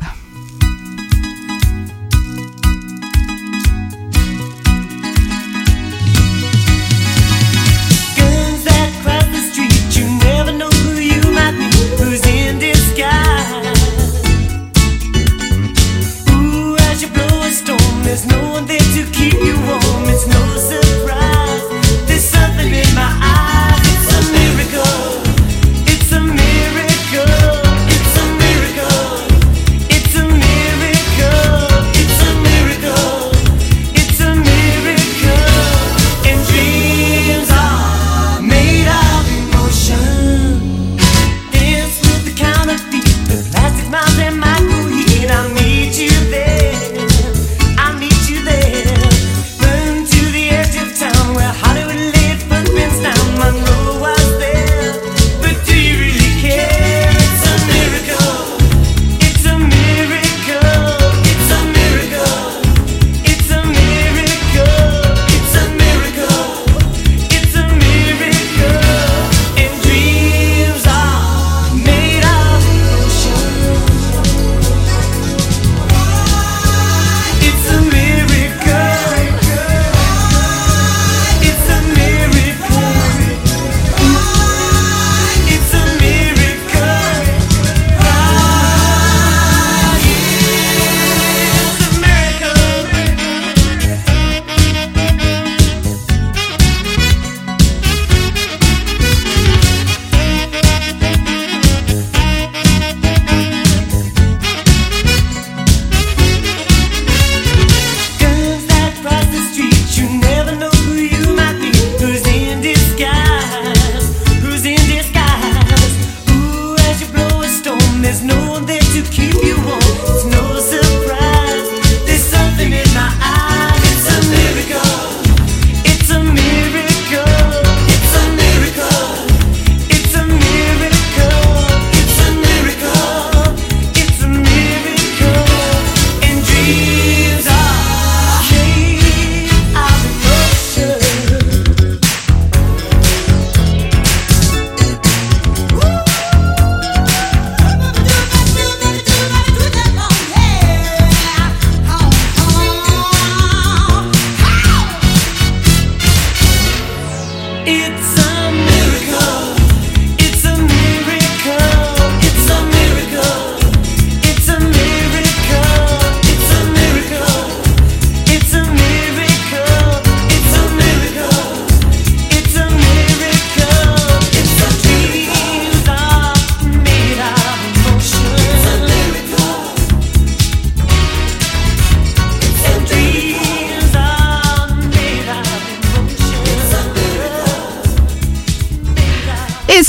There's no one there to keep you warm. It's no surprise. There's something in my eyes. It's a miracle. It's a miracle. It's a miracle. It's a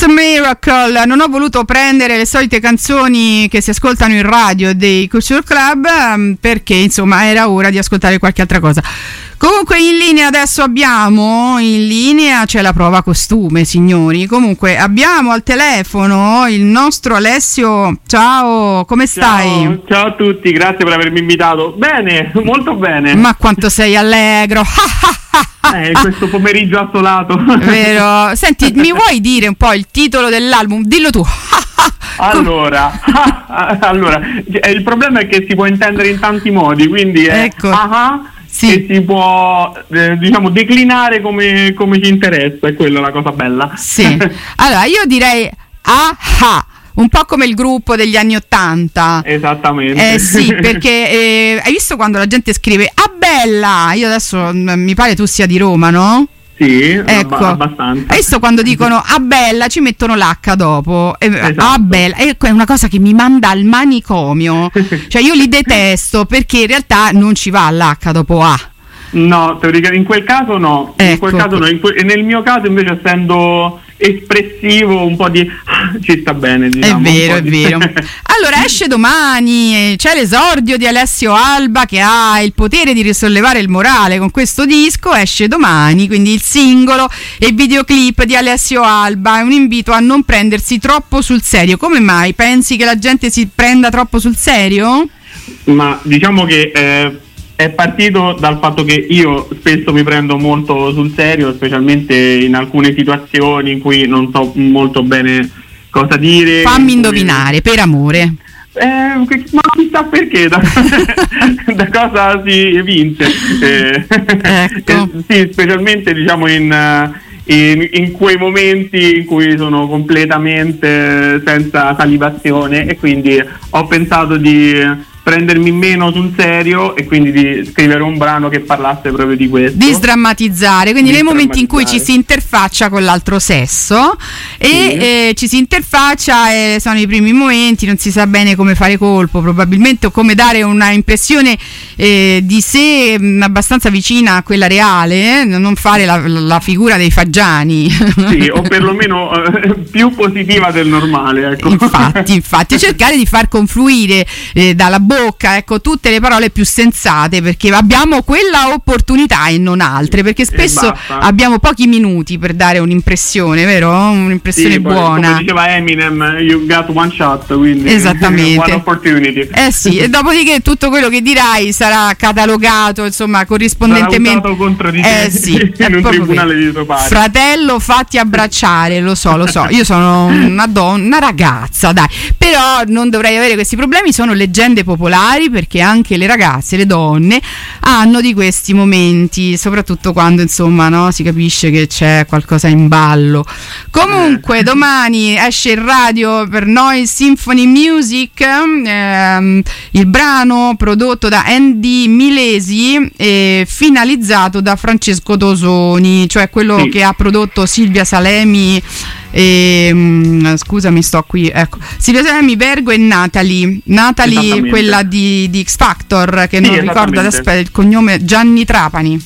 a Miracle. Non ho voluto prendere le solite canzoni che si ascoltano in radio dei Culture Club um, perché insomma era ora di ascoltare qualche altra cosa. Comunque in linea adesso abbiamo, in linea c'è la prova costume, signori. Comunque abbiamo al telefono il nostro Alessio. Ciao, come stai? Ciao, ciao a tutti, grazie per avermi invitato. Bene, molto bene. Ma quanto sei allegro. Eh, questo pomeriggio assolato. Vero. Senti, mi vuoi dire un po' il titolo dell'album? Dillo tu. Allora, allora, il problema è che si può intendere in tanti modi, quindi è ecco. aha, sì. che si può eh, diciamo declinare come, come ci interessa, è quella la cosa bella. Sì. Allora, io direi aha. Un po' come il gruppo degli anni Ottanta. Esattamente. Eh sì, perché eh, hai visto quando la gente scrive ah bella, io adesso m- mi pare tu sia di Roma, no? Sì, ecco. ab- abbastanza. Hai visto quando dicono ah bella, ci mettono l'H dopo. E, esatto. Ah bella, ecco, è una cosa che mi manda al manicomio. Cioè io li detesto perché in realtà non ci va l'H dopo A. No, teoricamente in quel caso no. Ecco. In quel caso no. In que- nel mio caso invece, essendo espressivo, un po' di ci sta bene, diciamo. È vero, è di... vero. Allora esce domani, c'è l'esordio di Alessio Alba che ha il potere di risollevare il morale con questo disco, esce domani, quindi il singolo e il videoclip di Alessio Alba. È un invito a non prendersi troppo sul serio. Come mai? Pensi che la gente si prenda troppo sul serio? Ma diciamo che eh, è partito dal fatto che io spesso mi prendo molto sul serio, specialmente in alcune situazioni in cui non so molto bene cosa dire. Fammi indovinare, per amore. Eh, che- ma chissà perché, da, da cosa si vince. Eh, Ecco. eh, sì, specialmente diciamo in, eh, in, in quei momenti in cui sono completamente senza salivazione, e quindi ho pensato di prendermi meno sul serio e quindi di scrivere un brano che parlasse proprio di questo. Di sdrammatizzare, quindi Di nei momenti in cui ci sdrammatizzare. si interfaccia con l'altro sesso e Sì. eh, ci si interfaccia e sono i primi momenti, non si sa bene come fare colpo probabilmente, o come dare una impressione eh, di sé mh, abbastanza vicina a quella reale, eh, non fare la, la figura dei Faggiani. Sì, o perlomeno eh, più positiva del normale, ecco. Infatti, infatti, cercare di far confluire eh, dalla bocca, ecco, tutte le parole più sensate, perché abbiamo quella opportunità e non altre, perché spesso basta. abbiamo pochi minuti per dare un'impressione, vero? Un'impressione Sì, poi, buona. come diceva Eminem, you got one shot, quindi Esattamente. one opportunity. Eh sì, e dopodiché tutto quello che dirai sarà catalogato, insomma, corrispondentemente. Sarà usato contro di te eh sì, in è un proprio tribunale vero. di tuo padre. Fratello, fatti abbracciare, lo so, lo so. Io sono una donna, una ragazza, dai. Però non dovrei avere questi problemi, sono leggende popolari, perché anche le ragazze, le donne hanno di questi momenti, soprattutto quando insomma, no, si capisce che c'è qualcosa in ballo. Comunque domani esce in radio per noi Symphony Music, ehm, il brano prodotto da Andy Milesi e finalizzato da Francesco Tosoni, cioè quello Sì. che ha prodotto Silvia Salemi e, mm, scusami, sto qui, ecco, Silvia Salemi, Vergo e Natalie Natalie, Esattamente. quella di, di X Factor, che Sì, non ricordo esattamente. adesso il cognome, Gianni Trapani.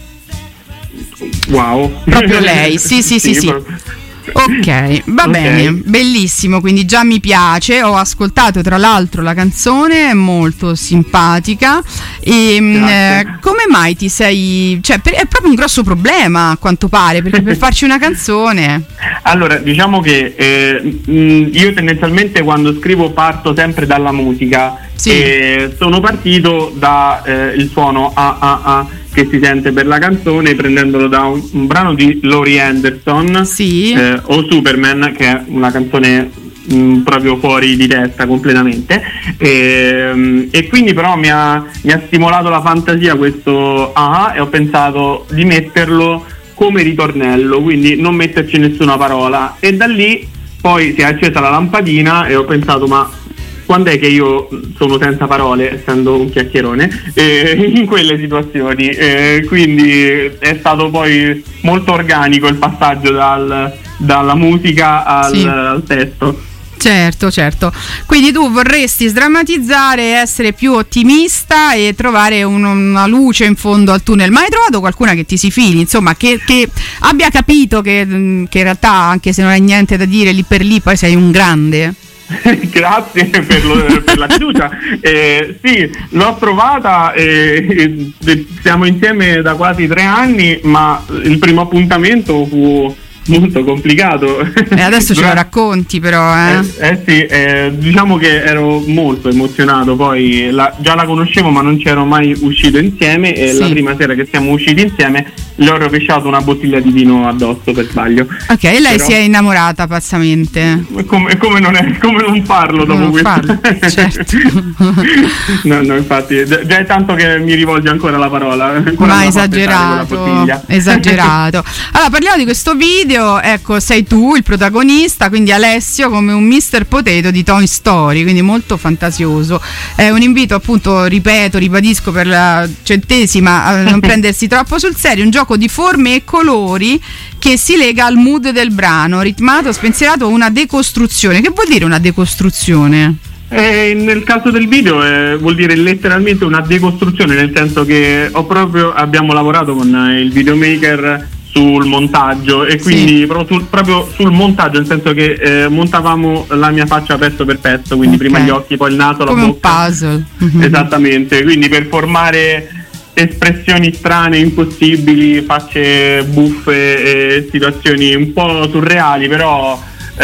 Wow. Proprio lei, sì, sì, sì, sì. proprio- Ok, va Ok. bene, bellissimo, quindi già mi piace, ho ascoltato tra l'altro la canzone, è molto simpatica e mh, Grazie. eh, come mai ti sei, cioè per- è proprio un grosso problema a quanto pare, perché per farci una canzone, Allora, diciamo che eh, mh, io tendenzialmente quando scrivo parto sempre dalla musica. Sì. E sono partito da eh, il suono A A A che si sente per la canzone, prendendolo da un, un brano di Laurie Anderson, sì, eh, o Superman, che è una canzone mh, proprio fuori di testa completamente, e, e quindi però mi ha, mi ha stimolato la fantasia questo A e ho pensato di metterlo come ritornello, quindi non metterci nessuna parola, e da lì poi si è accesa la lampadina e ho pensato, ma quando è che io sono senza parole, essendo un chiacchierone, eh, in quelle situazioni, eh, quindi è stato poi molto organico il passaggio dal, dalla musica al, Sì. al testo. Certo, certo. Quindi tu vorresti sdrammatizzare, essere più ottimista e trovare un, una luce in fondo al tunnel. Ma hai trovato qualcuna che ti si fili, insomma, che, che abbia capito che, che in realtà, anche se non hai niente da dire lì per lì, poi sei un grande? Grazie per, lo, per la fiducia. Eh, sì, l'ho trovata, eh, eh, siamo insieme da quasi tre anni, ma il primo appuntamento fu molto complicato. E adesso ce lo racconti però, eh? Eh, eh sì, eh, diciamo che ero molto emozionato, poi la, già la conoscevo ma non c'ero mai uscito insieme e sì. La prima sera che siamo usciti insieme le ho rovesciato una bottiglia di vino addosso per sbaglio. Ok, e lei però, si è innamorata pazzamente. Come, come, non, è, come non farlo dopo non questo? Farlo, certo. no, no, infatti, già è tanto che mi rivolge ancora la parola. Ancora ma esagerato, esagerato. Allora parliamo di questo video. Ecco, sei tu il protagonista, quindi Alessio come un mister Potato di Toy Story, quindi molto fantasioso. È un invito, appunto, ripeto, ribadisco per la centesima, a non prendersi troppo sul serio, un gioco di forme e colori che si lega al mood del brano, ritmato, spensierato, una decostruzione. Che vuol dire una decostruzione? Eh, nel caso del video eh, vuol dire letteralmente una decostruzione, nel senso che ho proprio abbiamo lavorato con eh, il videomaker sul montaggio e quindi sì. proprio, sul, proprio sul montaggio, nel senso che eh, montavamo la mia faccia pezzo per pezzo, quindi okay. prima gli occhi, poi il naso, come la bocca. Un puzzle. Esattamente, quindi per formare espressioni strane, impossibili, facce buffe e situazioni un po' surreali, però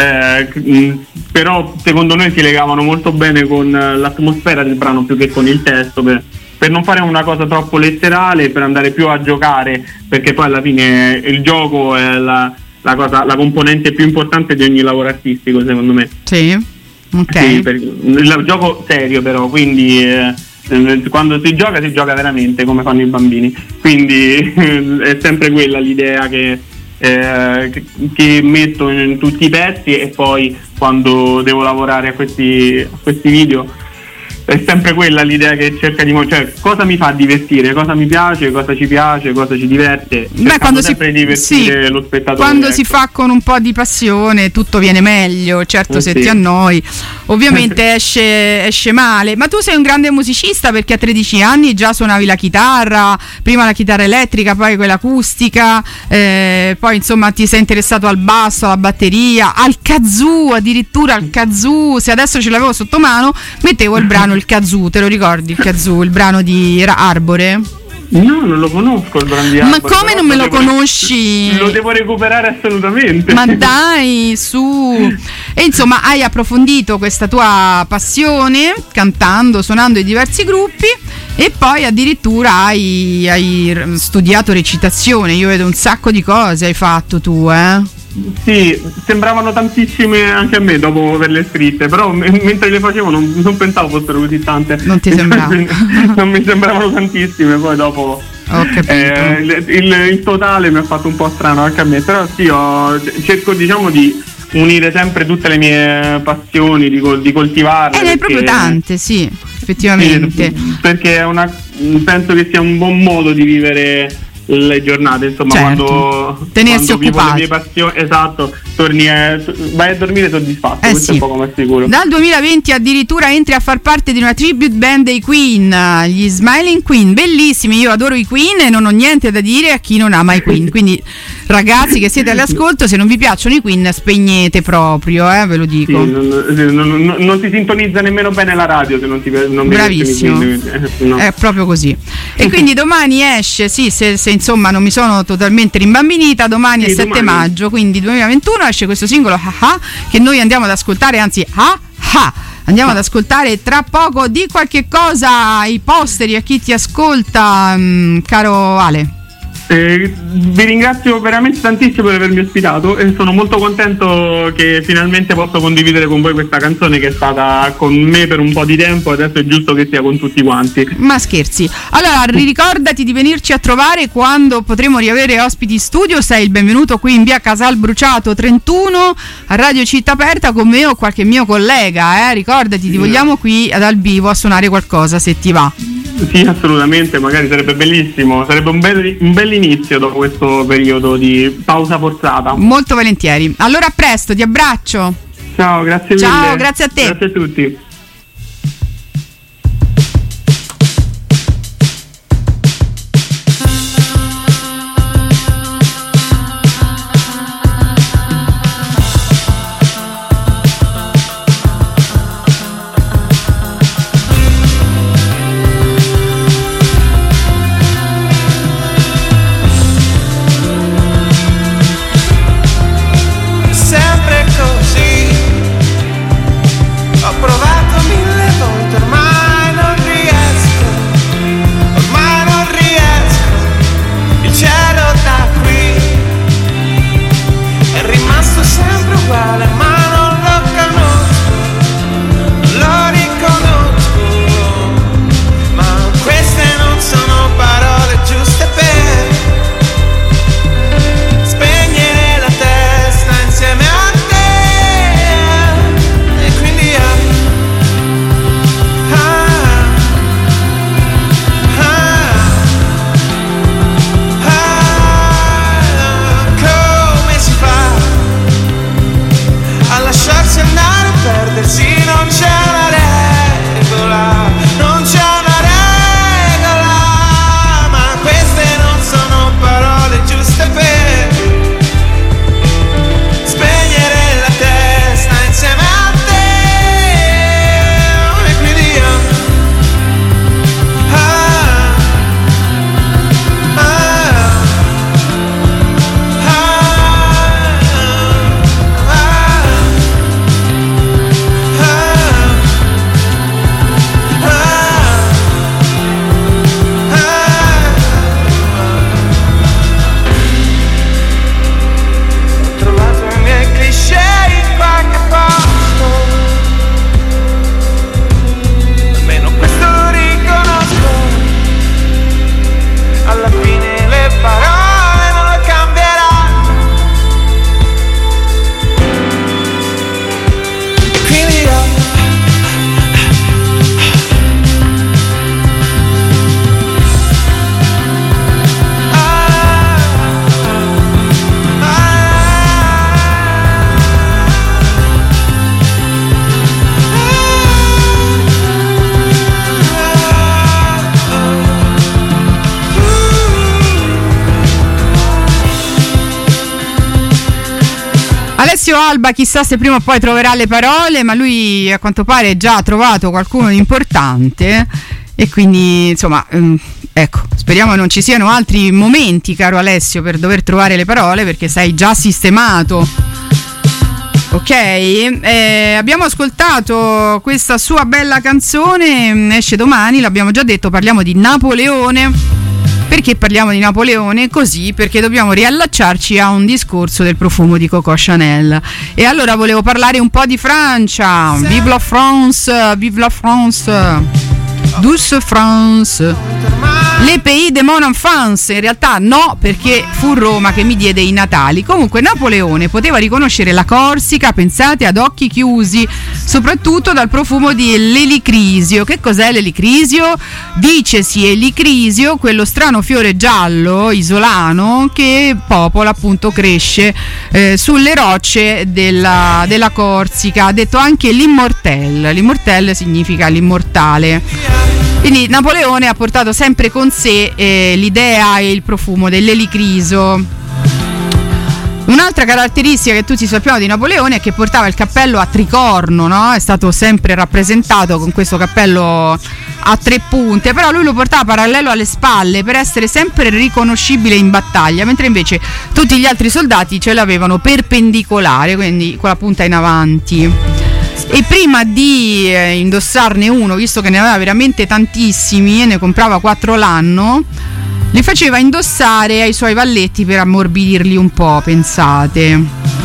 eh, però secondo noi si legavano molto bene con l'atmosfera del brano più che con il testo, per, per non fare una cosa troppo letterale, per andare più a giocare, perché poi alla fine il gioco è la, la cosa, la componente più importante di ogni lavoro artistico, secondo me. Sì, ok. Sì, per, il gioco serio però, quindi eh, quando si gioca si gioca veramente come fanno i bambini, quindi è sempre quella l'idea che, eh, che, che metto in tutti i pezzi, e poi quando devo lavorare a questi, a questi video è sempre quella l'idea che cerca di, cioè cosa mi fa divertire, cosa mi piace, cosa ci piace, cosa ci diverte. Beh, quando sempre si, di divertire sì, lo spettatore. Quando ecco. si fa con un po' di passione tutto viene meglio, certo, eh se sì. ti annoi ovviamente esce, esce male. Ma tu sei un grande musicista perché a tredici anni già suonavi la chitarra, prima la chitarra elettrica, poi quella acustica, eh, poi insomma ti sei interessato al basso, alla batteria, al kazoo, addirittura al kazoo. Se adesso ce l'avevo sotto mano mettevo il brano il kazoo, te lo ricordi il kazoo, il brano di Arbore? No, non lo conosco il brano di Arbore. Ma come non me lo, lo conosci? Lo devo recuperare assolutamente. Ma dai, su. E insomma hai approfondito questa tua passione cantando, suonando in diversi gruppi, e poi addirittura hai, hai studiato recitazione. Io vedo un sacco di cose hai fatto tu, eh? Sì, sembravano tantissime anche a me dopo averle scritte, però m- mentre le facevo non, non pensavo fossero così tante. Non ti sembrava? Non mi sembravano tantissime, poi dopo ho capito. Eh, il, il, il totale mi ha fatto un po' strano anche a me, però sì, ho, cerco diciamo di unire sempre tutte le mie passioni, di, di coltivarle. E ne hai proprio tante, sì, effettivamente. Sì, perché è una, penso che sia un buon modo di vivere le giornate, insomma, certo. quando tenersi quando vivo occupati. le mie passioni, esatto, torni a, vai a dormire soddisfatto, eh questo sì. è poco ma sicuro. Dal duemilaventi addirittura entri a far parte di una tribute band dei Queen, gli Smiling Queen, bellissimi. Io adoro i Queen e non ho niente da dire a chi non ama i Queen, quindi ragazzi che siete all'ascolto, se non vi piacciono i Queen spegnete proprio, eh, ve lo dico. Sì, non, non, non, non si sintonizza nemmeno bene la radio se non ti non bravissimo, Queen, no. È proprio così. E quindi domani esce, sì, se, se insomma non mi sono totalmente rimbambinita, domani sì, è sette domani. maggio, quindi duemilaventuno esce questo singolo Ah Ah, che noi andiamo ad ascoltare, anzi Ah Ah andiamo ad ascoltare tra poco. Di qualche cosa ai posteri, a chi ti ascolta, mh, caro Ale. Eh, vi ringrazio veramente tantissimo per avermi ospitato e sono molto contento che finalmente posso condividere con voi questa canzone che è stata con me per un po' di tempo, adesso è giusto che sia con tutti quanti. Ma scherzi. Allora ricordati di venirci a trovare quando potremo riavere ospiti in studio. Sei il benvenuto qui in via Casal Bruciato trentuno a Radio Città Aperta con me o qualche mio collega, eh? Ricordati, ti vogliamo qui dal vivo a suonare qualcosa se ti va. Sì, assolutamente, magari sarebbe bellissimo, sarebbe un bel, un bel inizio dopo questo periodo di pausa forzata. Molto volentieri. Allora a presto, ti abbraccio. Ciao, grazie mille. Ciao, grazie a te. Grazie a tutti. Sempre così, ho provato mille volte, ormai non riesco, ormai non riesco, il cielo da qui è rimasto sempre uguale, ma non lo conosco, non lo riconosco, ma queste non sono parole giuste per spegnere la testa insieme a te, e quindi io ah, ah, ah, come si fa a lasciarsi andare, perdersi, non c'è una regola, non c'è una regola, ma queste non sono parole giuste per spegnere la testa insieme a te, e quindi io ah, ah, ah, ho trovato i miei cliché in qualche posto, almeno questo lo riconosco, alla fine le parole non lo cambieranno, e quindi io Alessio Alba, chissà se prima o poi troverà le parole, ma lui a quanto pare già ha trovato qualcuno di importante, e quindi insomma ehm, ecco, speriamo non ci siano altri momenti, caro Alessio, per dover trovare le parole, perché sei già sistemato. Ok, eh, abbiamo ascoltato questa sua bella canzone, esce domani, l'abbiamo già detto, parliamo di Napoleone. Perché parliamo di Napoleone? Così, perché dobbiamo riallacciarci a un discorso del profumo di Coco Chanel. E allora volevo parlare un po' di Francia. Vive la France, vive la France. Douce France, le pays de mon enfance. In realtà no, perché fu Roma che mi diede i natali. Comunque Napoleone poteva riconoscere la Corsica, pensate, ad occhi chiusi, soprattutto dal profumo di l'elicrisio. Che cos'è l'elicrisio? Dicesi elicrisio, quello strano fiore giallo isolano che popola, appunto, cresce eh, sulle rocce della, della Corsica. Ha detto anche l'immortel. L'immortel significa l'immortale. Quindi Napoleone ha portato sempre con sé eh, l'idea e il profumo dell'elicrisio. Un'altra caratteristica che tutti sappiamo di Napoleone è che portava il cappello a tricorno, no? È stato sempre rappresentato con questo cappello a tre punte, però lui lo portava parallelo alle spalle per essere sempre riconoscibile in battaglia, mentre invece tutti gli altri soldati ce l'avevano perpendicolare, quindi con la punta in avanti. E prima di eh, indossarne uno, visto che ne aveva veramente tantissimi e ne comprava quattro l'anno, li faceva indossare ai suoi valletti per ammorbidirli un po', pensate.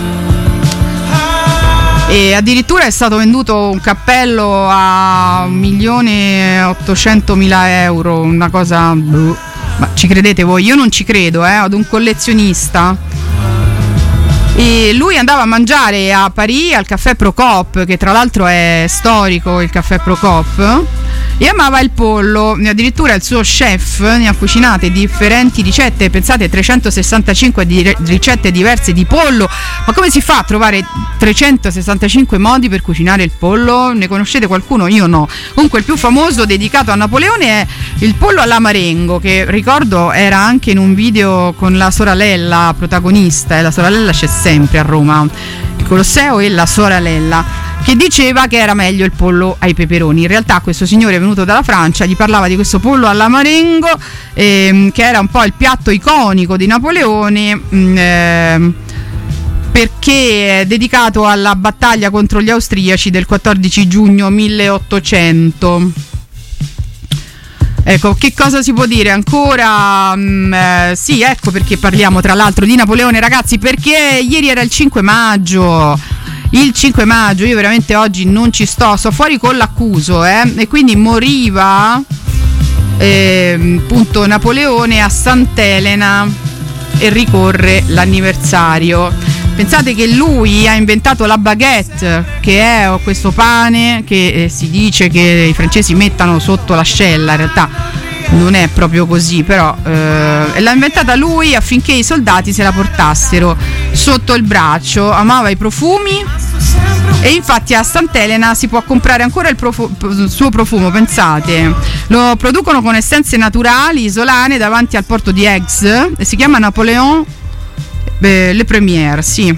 E addirittura è stato venduto un cappello a un milione e ottocentomila euro, una cosa... Boh. Ma ci credete voi? Io non ci credo, eh, ad un collezionista. E lui andava a mangiare a Parigi al caffè Procop, che tra l'altro è storico, il caffè Procop, e amava il pollo. Addirittura il suo chef ne ha cucinate differenti ricette, pensate, trecentosessantacinque di ricette diverse di pollo. Ma come si fa a trovare trecentosessantacinque modi per cucinare il pollo? Ne conoscete qualcuno? Io no. Comunque il più famoso dedicato a Napoleone è il pollo alla Marengo, che ricordo era anche in un video con la sorella protagonista, e la sorella c'è sempre a Roma, il Colosseo e la sorella, che diceva che era meglio il pollo ai peperoni. In realtà questo signore è venuto dalla Francia, gli parlava di questo pollo alla Marengo, ehm, che era un po' il piatto iconico di Napoleone, ehm, perché è dedicato alla battaglia contro gli austriaci del quattordici giugno milleottocento. Ecco, che cosa si può dire ancora? Mm, eh, sì, ecco perché parliamo tra l'altro di Napoleone, ragazzi, perché ieri era il cinque maggio. Il cinque maggio, io veramente oggi non ci sto, sto fuori con l'accuso, eh, e quindi moriva eh, appunto Napoleone a Sant'Elena e ricorre l'anniversario. Pensate che lui ha inventato la baguette, che è questo pane che eh, si dice che i francesi mettano sotto l'ascella, in realtà non è proprio così, però eh, l'ha inventata lui affinché i soldati se la portassero sotto il braccio. Amava i profumi e infatti a Sant'Elena si può comprare ancora il, profu- il suo profumo, pensate. Lo producono con essenze naturali isolane davanti al porto di Aix e si chiama Napoléon eh, Le Première, sì.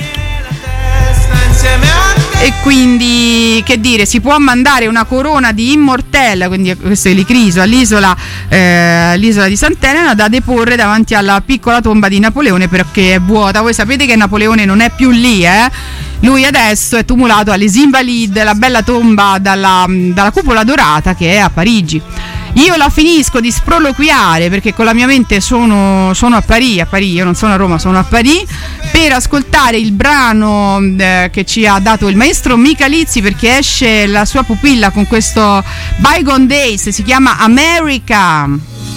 E quindi, che dire, si può mandare una corona di immortelle, quindi questo è l'Icriso, all'isola eh, l'isola di Sant'Elena, da deporre davanti alla piccola tomba di Napoleone perché è vuota. Voi sapete che Napoleone non è più lì, eh? Lui adesso è tumulato all'Es Invalides, la bella tomba dalla, dalla cupola dorata che è a Parigi. Io la finisco di sproloquiare perché con la mia mente sono, sono a Parigi, a Parigi, io non sono a Roma, sono a Parigi, per ascoltare il brano eh, che ci ha dato il maestro Michalizzi, perché esce la sua pupilla con questo Bygone Days, si chiama America.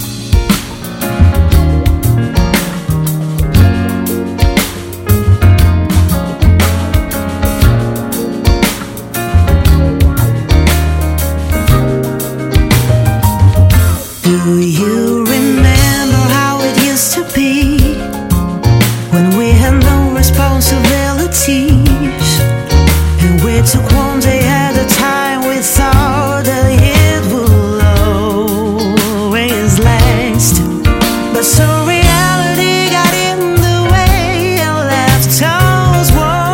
Do you remember how it used to be when we had no responsibilities and we took one day at a time? We thought that it would always last, but so reality got in the way and left us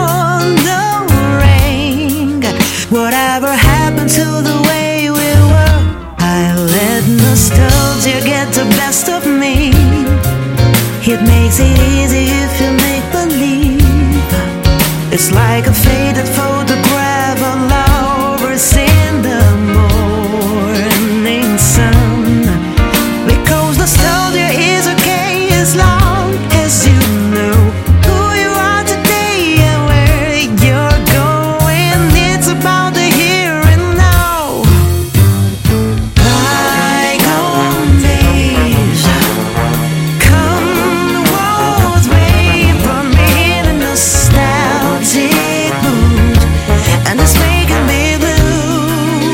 wondering whatever happened to the way we were. I let nostalgia get the best of me. It makes it easy if you make believe. It's like a faded photograph of lovers in the morning sun. Because nostalgia is okay as long as you know who you are today and where you're going. It's about the here and now. Bygone days come towards me, put me in a nostalgic mood, and it's making me blue.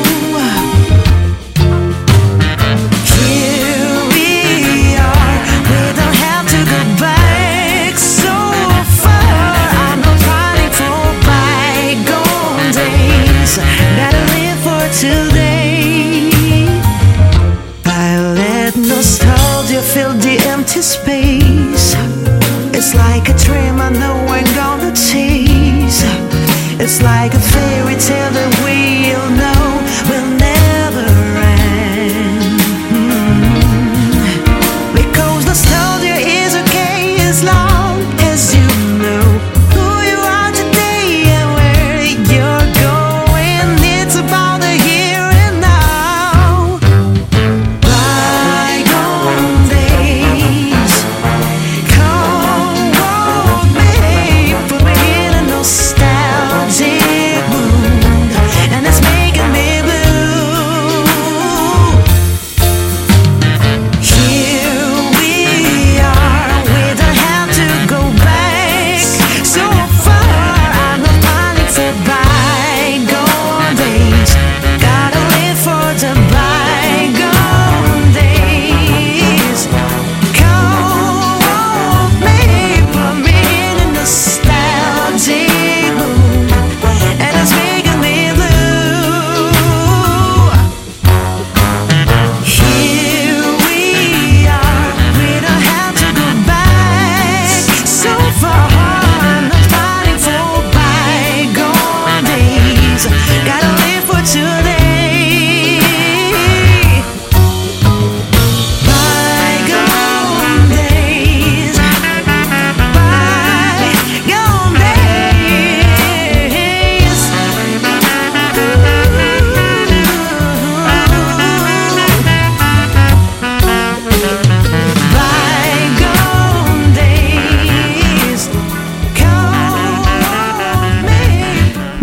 Here we are, we don't have to go back so far. I'm not fighting for bygone days, gotta live for today. I let nostalgia fill the empty space. It's like a dream I know I'm gonna chase. It's like a fairy tale that we all know will never end. Mm. Because nostalgia is okay as long as you know who you are today and where you're going. It's about the here and now. Bygone days come with me, put me in a nostalgic mood, and it's making me blue. Here we are, we don't have to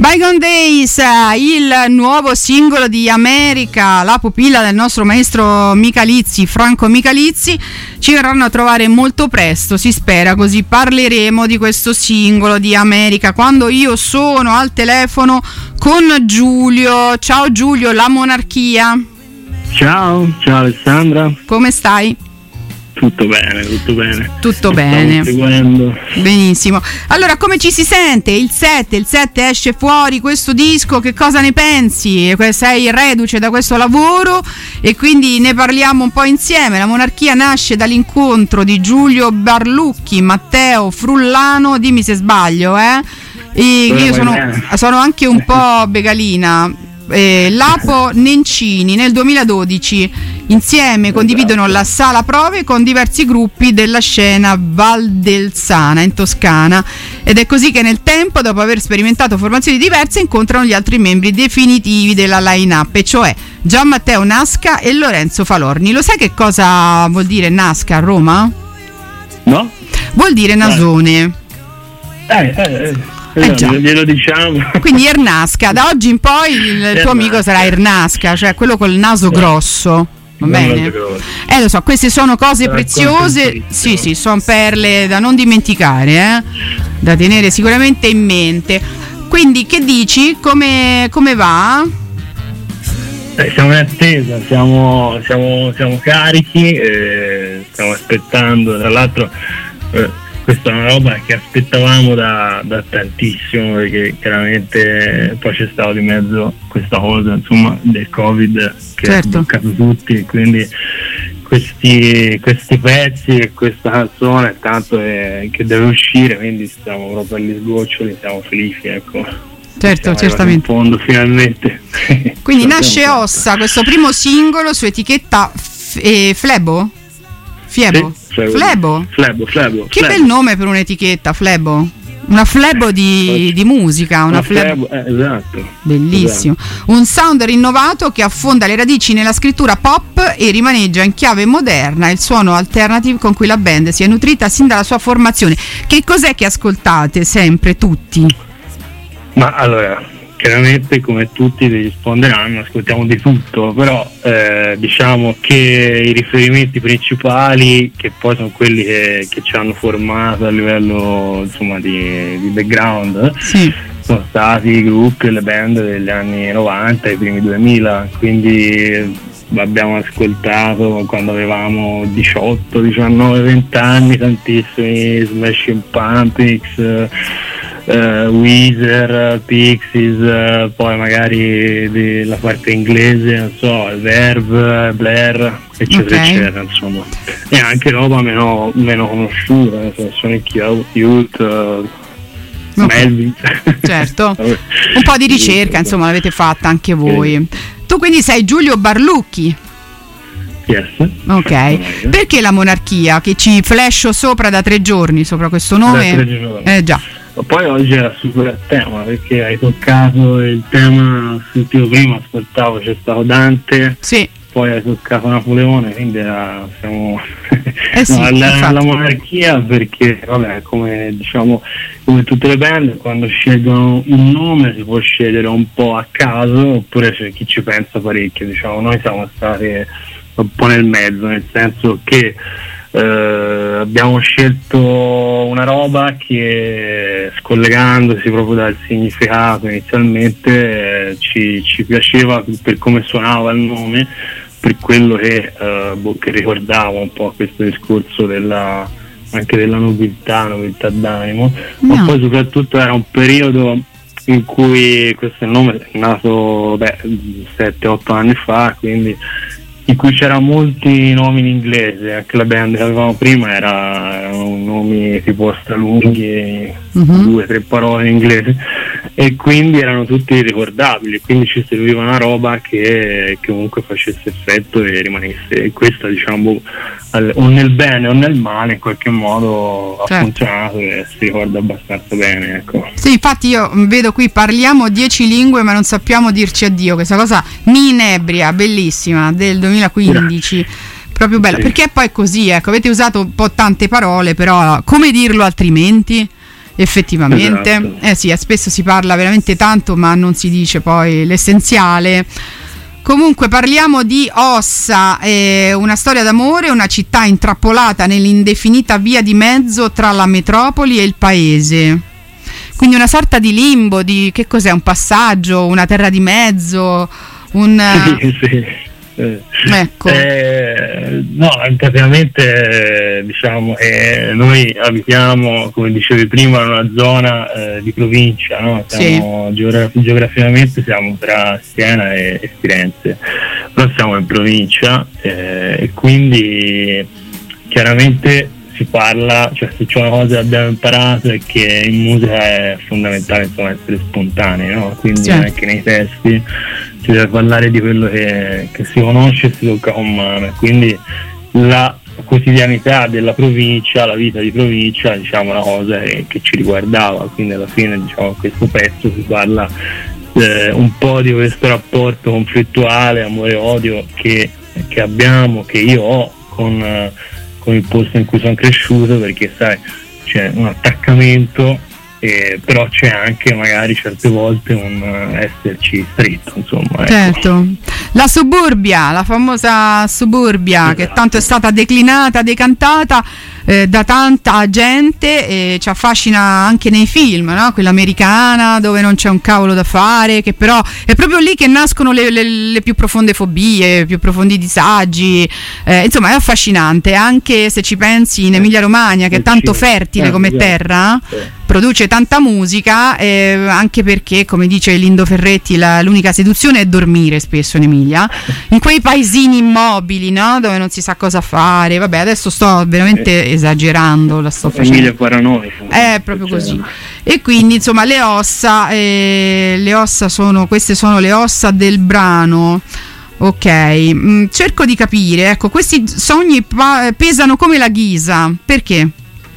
Bygone Days, il nuovo singolo di America, la pupilla del nostro maestro Michalizzi, Franco Michalizzi, ci verranno a trovare molto presto, si spera, così parleremo di questo singolo di America quando io sono al telefono con Giulio. Ciao Giulio, la monarchia. Ciao, ciao Alessandra. Come stai? Tutto bene, tutto bene. Tutto bene. Stavo seguendo. Benissimo. Allora, come ci si sente? Il sette, il sette esce fuori questo disco, che cosa ne pensi? Sei reduce da questo lavoro e quindi ne parliamo un po' insieme. La monarchia nasce dall'incontro di Giulio Barlucchi, Matteo Frullano, dimmi se sbaglio, eh? E io sono, sono anche un po' begalina. Eh, Lapo Nencini nel duemiladodici insieme condividono la sala prove con diversi gruppi della scena valdelsana in Toscana, ed è così che nel tempo, dopo aver sperimentato formazioni diverse, incontrano gli altri membri definitivi della line-up, e cioè Gian Matteo Nasca e Lorenzo Falorni. Lo sai che cosa vuol dire Nasca a Roma? No? Vuol dire nasone. Eh, eh, eh. Eh già. Glielo diciamo. Quindi Ernasca, da oggi in poi il Ernasca. Tuo amico sarà Ernasca, cioè quello col naso grosso. Va bene? Eh lo so, queste sono cose sarà preziose. Sì, sì, sono perle da non dimenticare, eh? Da tenere sicuramente in mente. Quindi che dici? Come, come va? Eh, siamo in attesa, siamo, siamo, siamo carichi, eh, stiamo aspettando, tra l'altro eh, questa è una roba che aspettavamo da, da tantissimo, perché chiaramente poi c'è stato di mezzo questa cosa, insomma, del Covid che certo. ha bloccato tutti, e quindi questi, questi pezzi e questa canzone tanto è, che deve uscire, quindi stiamo proprio agli sgoccioli, siamo felici, ecco. Certo, certamente. In fondo finalmente. Quindi nasce Ossa, questo primo singolo su etichetta F- eh, Flebo? Fiebo? Sì, Flebo. Flebo? Flebo, Flebo. Che Flebo. bel nome per un'etichetta, Flebo. Una Flebo di, di musica, una, una Flebo. Flebo eh, esatto. Bellissimo. Esatto. Un sound rinnovato che affonda le radici nella scrittura pop e rimaneggia in chiave moderna il suono alternative con cui la band si è nutrita sin dalla sua formazione. Che cos'è che ascoltate sempre tutti? Ma allora, chiaramente come tutti vi risponderanno, ascoltiamo di tutto, però eh, diciamo che i riferimenti principali, che poi sono quelli che, che ci hanno formato a livello insomma di, di background, sì. sono stati i gruppi e le band degli anni novanta e i primi duemila, quindi abbiamo ascoltato quando avevamo diciotto, diciannove, venti anni tantissimi Smashing Pumpkins, Uh, Weezer, Pixies, uh, poi magari di, la parte inglese, non so, Verve, Blair, eccetera, okay. eccetera, insomma. E anche roba meno, meno conosciuta, nel senso Sonic Youth, uh, okay. Melvin. Certo, un po' di ricerca, insomma, l'avete fatta anche voi. Sì. Tu quindi sei Giulio Barlucchi. Yes. Ok, perché la monarchia? Che ci flasho sopra da tre giorni, sopra questo nome? Da tre giorni. Eh già. Poi oggi era super a tema, perché hai toccato il tema, sentivo prima, ascoltavo, c'è stato Dante, sì. poi hai toccato Napoleone, quindi era, siamo eh sì, no, la, la monarchia, perché vabbè, come diciamo, come tutte le band, quando scelgono un nome si può scegliere un po' a caso, oppure c'è chi ci pensa parecchio, diciamo. Noi siamo stati un po' nel mezzo, nel senso che Uh, abbiamo scelto una roba che, scollegandosi proprio dal significato inizialmente, eh, ci, ci piaceva per come suonava il nome, per quello che, uh, che ricordava un po' questo discorso della, anche della nobiltà, nobiltà d'animo, no. ma poi soprattutto era un periodo in cui questo nome è nato sette otto anni fa, quindi in cui c'era molti nomi in inglese, anche la band che avevamo prima era, erano nomi tipo stralunghi, uh-huh. due tre parole in inglese, e quindi erano tutti ricordabili, quindi ci serviva una roba che, che comunque facesse effetto e rimanesse, e questa diciamo al, o nel bene o nel male in qualche modo certo. ha funzionato e si ricorda abbastanza bene, ecco. Sì, infatti io vedo qui parliamo dieci lingue ma non sappiamo dirci addio, questa cosa mi inebria, bellissima, del duemilaquindici. Proprio bella, sì. perché poi è così, ecco, avete usato un po' tante parole, però come dirlo altrimenti? effettivamente. Esatto. Eh sì, spesso si parla veramente tanto ma non si dice poi l'essenziale. Comunque parliamo di Ossa, eh, una storia d'amore, una città intrappolata nell'indefinita via di mezzo tra la metropoli e il paese. Quindi una sorta di limbo, di che cos'è? Un passaggio, una terra di mezzo, un... Sì, sì. Eh, ecco. Eh, no, praticamente eh, diciamo eh, noi abitiamo, come dicevi prima, in una zona eh, di provincia, no? Siamo, sì. geogra- geograficamente siamo tra Siena e, e Firenze, però siamo in provincia eh, e quindi chiaramente si parla, cioè se c'è una cosa che abbiamo imparato è che in musica è fondamentale, insomma, essere spontanei, no? Quindi sì. anche nei testi si deve parlare di quello che, che si conosce e si tocca con mano, e quindi la quotidianità della provincia, la vita di provincia, diciamo, una cosa che, che ci riguardava, quindi alla fine, diciamo, questo pezzo si parla eh, un po' di questo rapporto conflittuale, amore e odio che, che abbiamo, che io ho con eh, con il posto in cui sono cresciuto, perché sai, c'è un attaccamento, eh, però c'è anche magari certe volte un uh, esserci stretto, insomma, ecco. Certo. La suburbia, la famosa suburbia, esatto, che tanto è stata declinata, decantata eh, da tanta gente, e ci affascina anche nei film, no? Quella americana dove non c'è un cavolo da fare, che però è proprio lì che nascono le, le, le più profonde fobie, i più profondi disagi, eh, insomma è affascinante, anche se ci pensi in Emilia Romagna, che è tanto fertile come terra, produce tanta musica, eh, anche perché, come dice Lindo Ferretti, la, l'unica seduzione è dormire spesso in Emilia, in quei paesini immobili, no? Dove non si sa cosa fare. Vabbè, adesso sto veramente eh, esagerando, la sto facendo. Emilia paranoica. È proprio così. E quindi, insomma, le ossa, eh, le ossa sono, queste sono le ossa del brano. Ok, mm, cerco di capire, ecco, questi sogni pa- pesano come la ghisa, perché?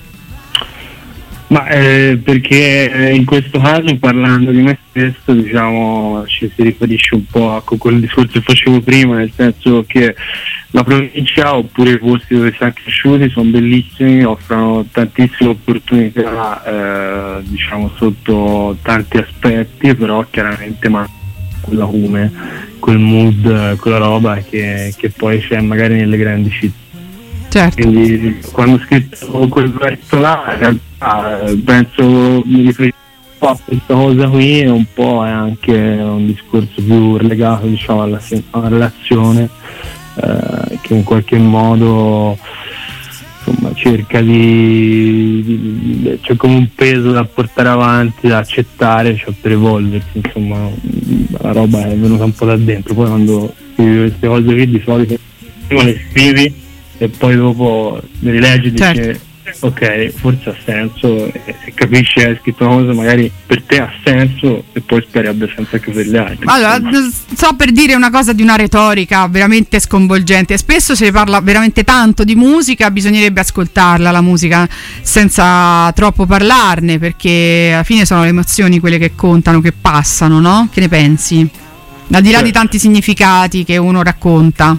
Ma eh, perché in questo caso, parlando di me stesso, diciamo, ci si riferisce un po' a quel discorso che facevo prima, nel senso che la provincia oppure i posti dove siamo cresciuti sono bellissimi, offrono tantissime opportunità, eh, diciamo, sotto tanti aspetti, però chiaramente manca quella come, quel mood, quella roba che, che poi c'è magari nelle grandi città. Certo. Quindi quando ho scritto quel verso là, in realtà penso, mi riferisco un po' a questa cosa qui, e un po' è anche un discorso più legato, diciamo, alla, alla relazione, eh, che in qualche modo, insomma, cerca di, di, di c'è come un peso da portare avanti, da accettare, cioè per evolversi, insomma, la roba è venuta un po' da dentro. Poi quando scrivi queste cose qui di solito prima le scrivi e poi dopo le rileggi e dici, certo, ok, forse ha senso, e se capisci che hai scritto una cosa magari per te ha senso, e poi speri abbia senso anche per gli altri. Allora, sto per dire una cosa di una retorica veramente sconvolgente. Spesso si parla veramente tanto di musica, bisognerebbe ascoltarla la musica senza troppo parlarne, perché alla fine sono le emozioni quelle che contano, che passano, no? Che ne pensi? Al di là, certo, di tanti significati che uno racconta.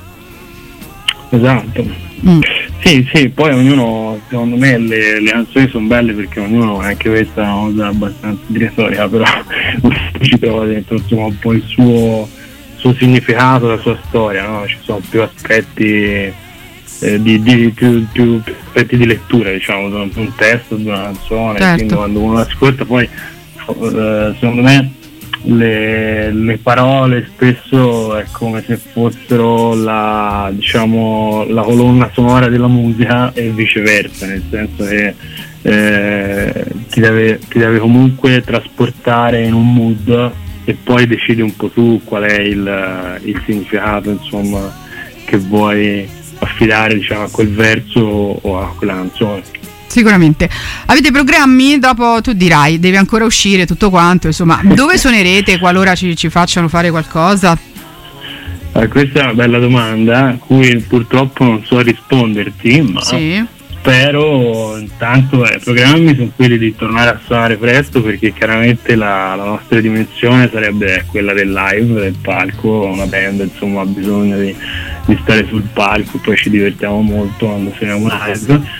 Esatto. Mm. Sì, sì, poi ognuno, secondo me le, le canzoni sono belle perché ognuno, anche questa è una cosa abbastanza di retorica, però ci trova dentro, insomma, un po' il suo, suo significato, la sua storia, no? Ci sono più aspetti eh, di, di più, più, più aspetti di lettura, diciamo, di un testo, di una canzone, certo, quindi quando uno ascolta poi eh, secondo me Le, le parole spesso è come se fossero la, diciamo, la colonna sonora della musica, e viceversa, nel senso che eh, ti, deve, ti deve comunque trasportare in un mood, e poi decidi un po' tu qual è il, il significato, insomma, che vuoi affidare, diciamo, a quel verso o a quella canzone. Sicuramente. Avete programmi? Dopo tu dirai, deve ancora uscire tutto quanto, insomma, dove suonerete qualora ci, ci facciano fare qualcosa? Eh, questa è una bella domanda a cui purtroppo non so risponderti, ma sì, spero. Intanto eh, i programmi sono quelli di tornare a suonare presto, perché chiaramente la, la nostra dimensione sarebbe quella del live, del palco. Una band, insomma, ha bisogno di, di stare sul palco, poi ci divertiamo molto quando suoniamo live.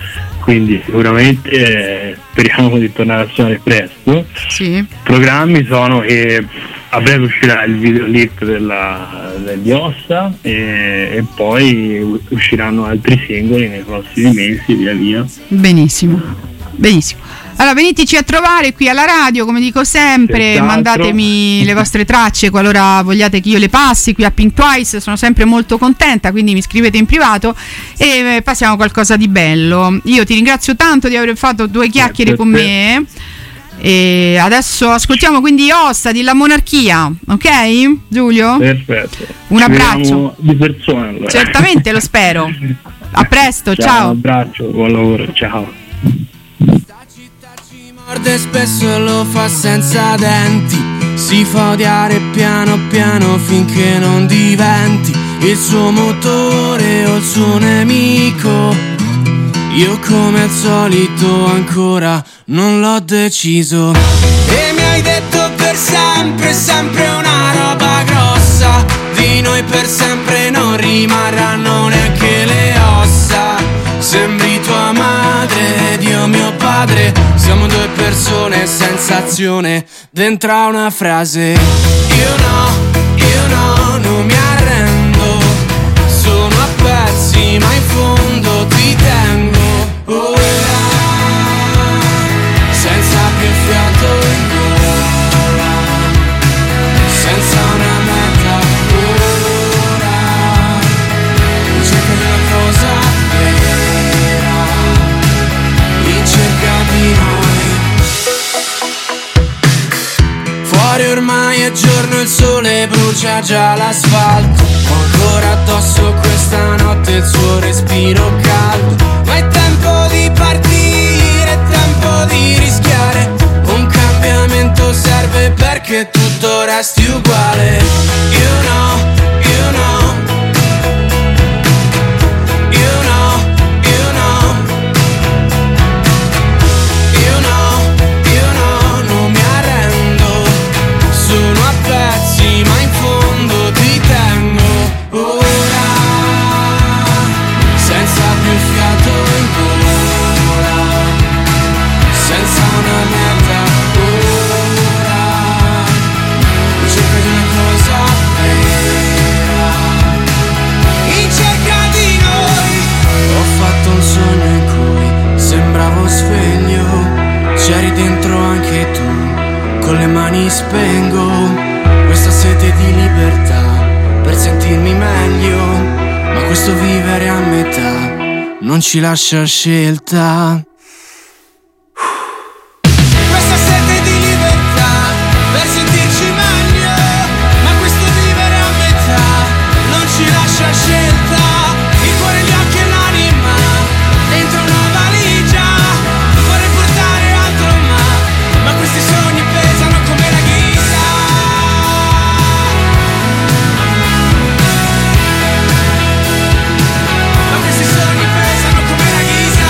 quindi sicuramente eh, speriamo di tornare a suonare presto. Sì. Programmi sono che a breve uscirà il videoclip della, degli Ossa e, e poi usciranno altri singoli nei prossimi mesi, via via. Benissimo, benissimo. Allora veniteci a trovare qui alla radio, come dico sempre, Senz'altro. mandatemi le vostre tracce qualora vogliate che io le passi qui a Pink Twice, sono sempre molto contenta, quindi mi scrivete in privato e passiamo a qualcosa di bello. Io ti ringrazio tanto di aver fatto due chiacchiere con me e adesso ascoltiamo quindi Ossa di La Monarchia, ok Giulio? Perfetto. Un Ci abbraccio. vediamo di persona allora. Certamente, lo spero. A presto, ciao, ciao. Un abbraccio, buon lavoro, ciao. Morde spesso e lo fa senza denti, si fa odiare piano piano finché non diventi il suo motore o il suo nemico. Io come al solito ancora non l'ho deciso. E mi hai detto per sempre, sempre una roba grossa. Di noi per sempre non rimarranno neanche le ossa. Sembri tua madre ed io mio padre. Siamo due persone senza azione dentro a una frase. Io no, io no, non mi arrendo. Sono a pezzi ma in fondo ti tengo. Ora, senza più fiato in gola, senza una meta. Ora, in cerca di una cosa vera, in cerca di noi. Fuori ormai è giorno, il sole brucia già l'asfalto. Ho ancora addosso questa notte il suo respiro caldo. Ma è tempo di partire, è tempo di rischiare. Un cambiamento serve perché tutto resti uguale. Io no, io no. Io no, io no. Io no, io no, non mi arrendo. Sono a pezzi ma in fondo ti tengo. Ora, senza più fiato in gola, senza una meta. Ora, in cerca di una cosa vera, in cerca di noi. Ho fatto un sogno in cui sembravo sveglio, c'eri dentro anche tu, con le mani spengo questa sete di libertà per sentirmi meglio, ma questo vivere a metà non ci lascia scelta. Questa sete di libertà per sentirci meglio, ma questo vivere a metà non ci lascia scelta. Il cuore, gli occhi e l'anima dentro una valigia, vorrei portare altro ma, ma questi sogni pesano come la ghisa. Ma questi sogni pesano come la ghisa.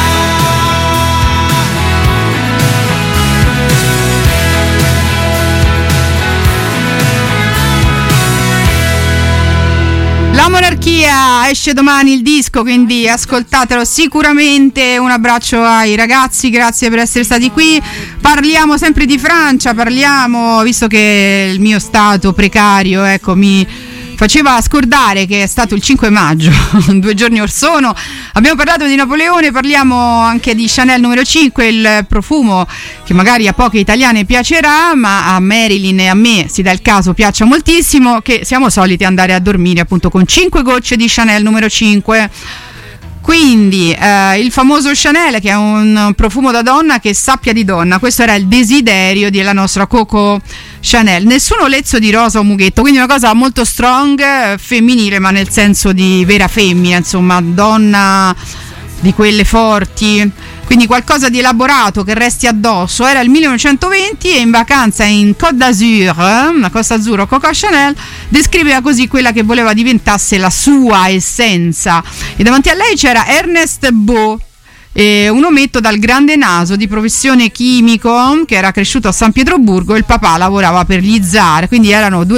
La Monarchia esce domani il disco, quindi ascoltatelo sicuramente. Un abbraccio ai ragazzi, grazie per essere stati qui. Parliamo sempre di Francia, parliamo, visto che il mio stato precario, ecco, mi faceva scordare che è stato il cinque maggio, due giorni or sono. Abbiamo parlato di Napoleone, parliamo anche di Chanel numero cinque, il profumo che magari a poche italiane piacerà, ma a Marilyn e a me, si dà il caso, piaccia moltissimo, che siamo soliti andare a dormire appunto con cinque gocce di Chanel numero cinque. Quindi eh, il famoso Chanel, che è un profumo da donna che sappia di donna. Questo era il desiderio della nostra Coco Chanel. Nessuno lezzo di rosa o mughetto, quindi una cosa molto strong, femminile, ma nel senso di vera femmina, insomma, donna di quelle forti. Quindi qualcosa di elaborato che resti addosso. Era il millenovecentoventi e in vacanza in Côte d'Azur, eh, una Costa Azzurra, Coco Chanel descriveva così quella che voleva diventasse la sua essenza. E davanti a lei c'era Ernest Beau, eh, un ometto dal grande naso, di professione chimico, che era cresciuto a San Pietroburgo. Il papà lavorava per gli zar, quindi erano due per-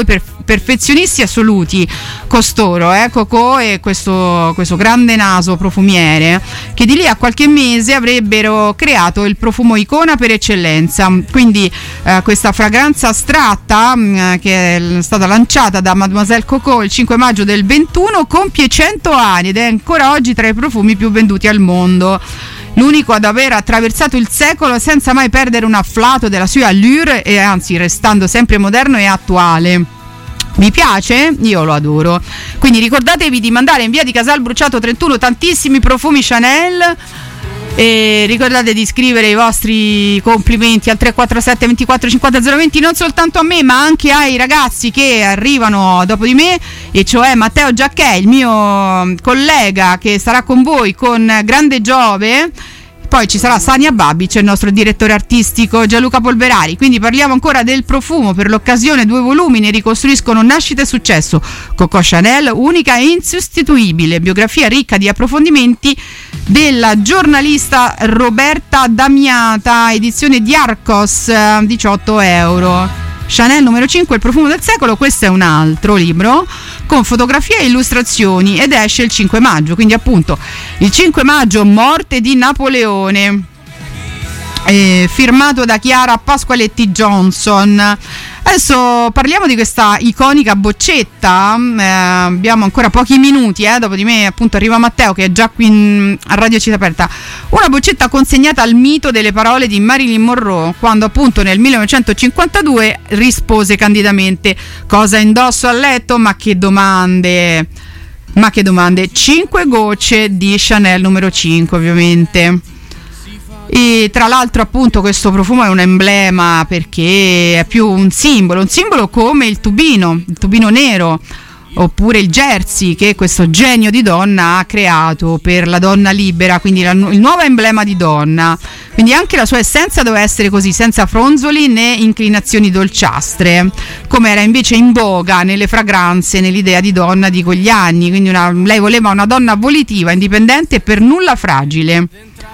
perfezionisti assoluti costoro, eh, Coco e questo, questo grande naso profumiere, che di lì a qualche mese avrebbero creato il profumo icona per eccellenza. Quindi eh, questa fragranza astratta mh, che è stata lanciata da Mademoiselle Coco il cinque maggio del ventuno compie cento anni ed è ancora oggi tra i profumi più venduti al mondo. L'unico ad aver attraversato il secolo senza mai perdere un afflato della sua allure e anzi restando sempre moderno e attuale. Vi piace? Io lo adoro. Quindi ricordatevi di mandare in via di Casal Bruciato trentuno tantissimi profumi Chanel e ricordate di scrivere i vostri complimenti al tre quattro sette ventiquattro cinquanta zero venti non soltanto a me ma anche ai ragazzi che arrivano dopo di me, e cioè Matteo Giacchè, il mio collega che sarà con voi con Grande Giove. Poi ci sarà Sania Babic, il nostro direttore artistico Gianluca Polverari. Quindi parliamo ancora del profumo. Per l'occasione due volumi ne ricostruiscono nascita e successo. Coco Chanel, unica e insostituibile, biografia ricca di approfondimenti della giornalista Roberta Damiata, edizione di Arcos, diciotto euro. Chanel numero cinque, il profumo del secolo. Questo è un altro libro con fotografie e illustrazioni ed esce il cinque maggio, quindi appunto il cinque maggio, morte di Napoleone, eh, firmato da Chiara Pasqualetti Johnson. Adesso parliamo di questa iconica boccetta, eh, abbiamo ancora pochi minuti, eh, dopo di me appunto arriva Matteo che è già qui in, a Radio Città Aperta. Una boccetta consegnata al mito delle parole di Marilyn Monroe, quando appunto nel millenovecentocinquantadue rispose candidamente: cosa indosso a letto? Ma che domande, ma che domande. Cinque gocce di Chanel numero cinque, ovviamente. E tra l'altro appunto questo profumo è un emblema perché è più un simbolo, un simbolo come il tubino, il tubino nero oppure il jersey che questo genio di donna ha creato per la donna libera, quindi la, il nuovo emblema di donna. Quindi anche la sua essenza doveva essere così, senza fronzoli né inclinazioni dolciastre, come era invece in voga nelle fragranze, nell'idea di donna di quegli anni. Quindi una, lei voleva una donna volitiva, indipendente e per nulla fragile.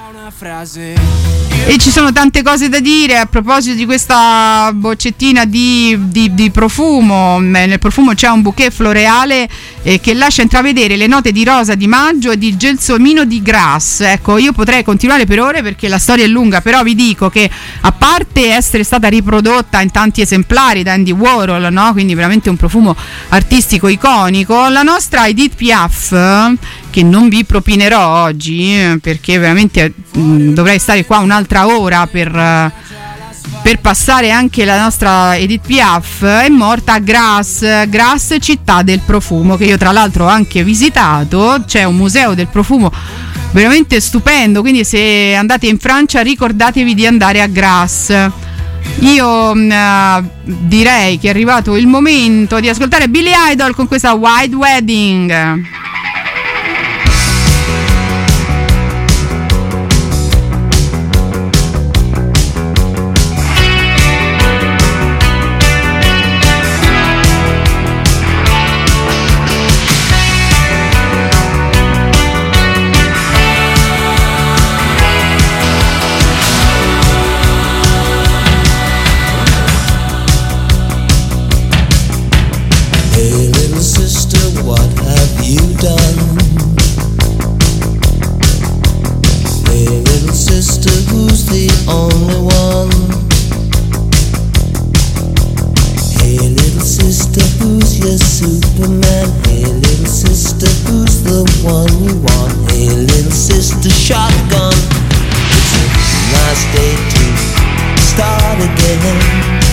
E ci sono tante cose da dire a proposito di questa boccettina di, di, di profumo. Nel profumo c'è un bouquet floreale eh, che lascia intravedere le note di rosa di maggio e di gelsomino di grass. Ecco, io potrei continuare per ore perché la storia è lunga, però vi dico che a parte essere stata riprodotta in tanti esemplari da Andy Warhol, no? Quindi veramente un profumo artistico iconico, la nostra Edith Piaf, che non vi propinerò oggi perché veramente mh, dovrei stare qua un'altra ora per, uh, per passare anche la nostra Edith Piaf, è morta a Grasse, Grasse città del profumo, che io tra l'altro ho anche visitato. C'è un museo del profumo veramente stupendo, quindi se andate in Francia ricordatevi di andare a Grasse. Io uh, direi che è arrivato il momento di ascoltare Billy Idol con questa White Wedding. Superman, hey little sister, who's the one you want? Hey little sister, shotgun. It's a nice day to start again.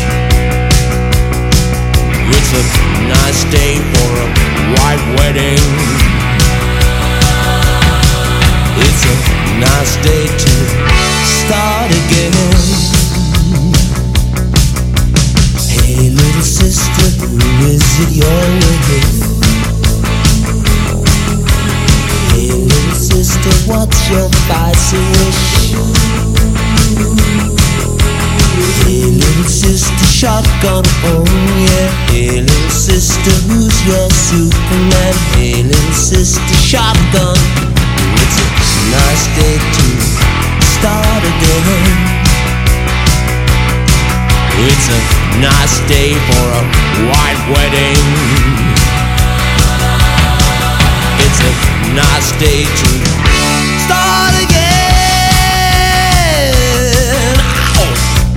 It's a nice day for a white wedding. It's a nice day to start again. Hey little sister, who is it you're with? Hey little sister, what's your spicy wish? Hey little sister, shotgun, oh yeah. Hey little sister, who's your Superman? Hey little sister, shotgun. It's a nice day to start again. It's a nice day for a white wedding. It's a nice day to start again. Ow!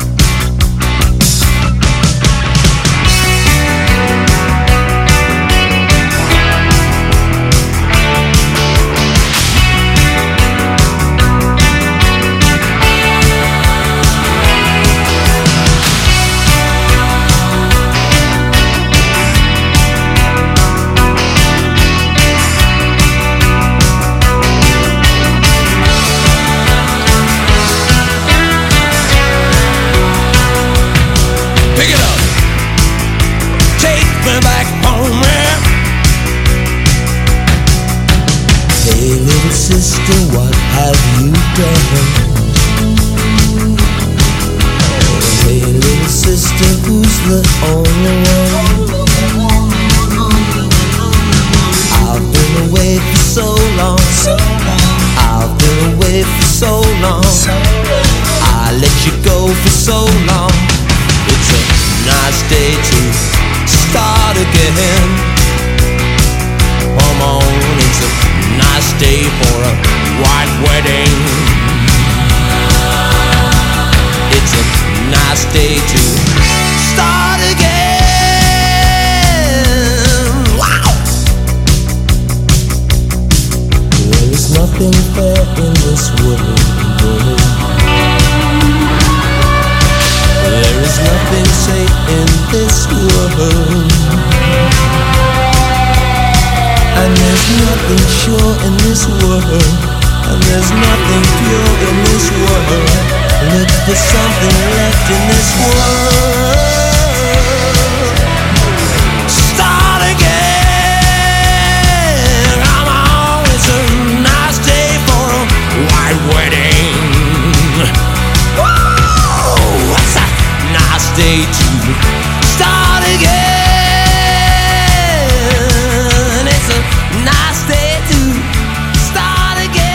Sister, what have you done? Hey little sister, who's the only one? I've been away for so long, I've been away for so long, I let you go for so long. It's a nice day to start again. Come on, it's a nice day for a white wedding. It's a nice day to start again. Wow! There is nothing fair in this world. There is nothing safe in this world. And there's nothing sure in this world, and there's nothing pure in this world. Look for something left in this world. Start again. Come on, it's a nice day for a white wedding. Whoa, it's a nice day to start again. Nice day to start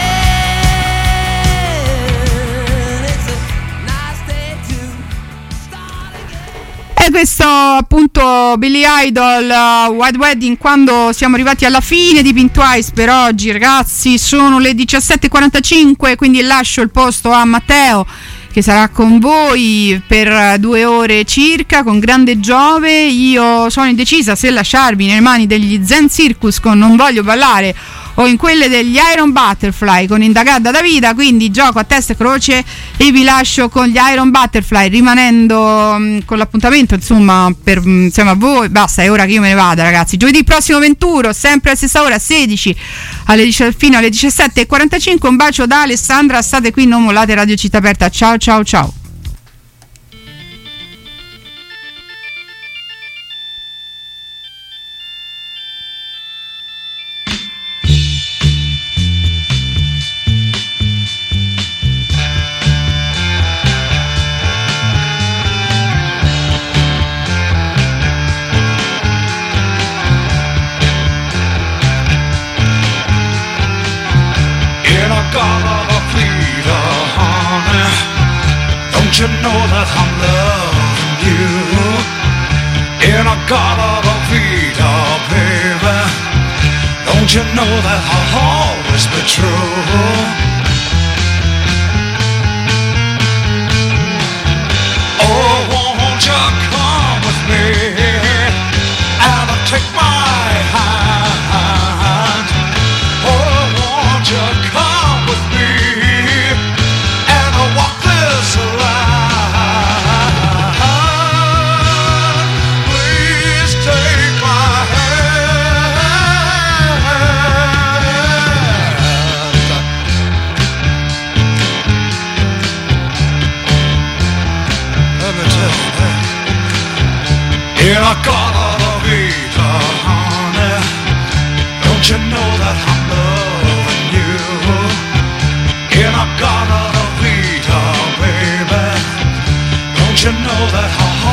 again. It's a nice day to start again. E questo appunto Billy Idol, uh, White Wedding, quando siamo arrivati alla fine di Pink Twice per oggi, ragazzi. Sono le diciassette e quarantacinque, quindi lascio il posto a Matteo, che sarà con voi per due ore circa con grande giove. Io sono indecisa se lasciarvi nelle mani degli Zen Circus con Non voglio ballare o in quelle degli Iron Butterfly con Indagata da Vita, quindi gioco a testa e croce e vi lascio con gli Iron Butterfly, rimanendo mh, con l'appuntamento insomma per mh, insieme a voi. Basta, è ora che io me ne vada, ragazzi. Giovedì prossimo venturo, sempre alla stessa ora, sedici alle, fino alle diciassette e quarantacinque. Un bacio da Alessandra, state qui, non mollate, Radio Città Aperta. Ciao ciao ciao. Don't you know that I'm loving you? In a Garden of Vita, baby. Don't you know that I'll always be true? Oh, won't you come with me and take my hand? Oh, won't you come with me and walk this line? In a car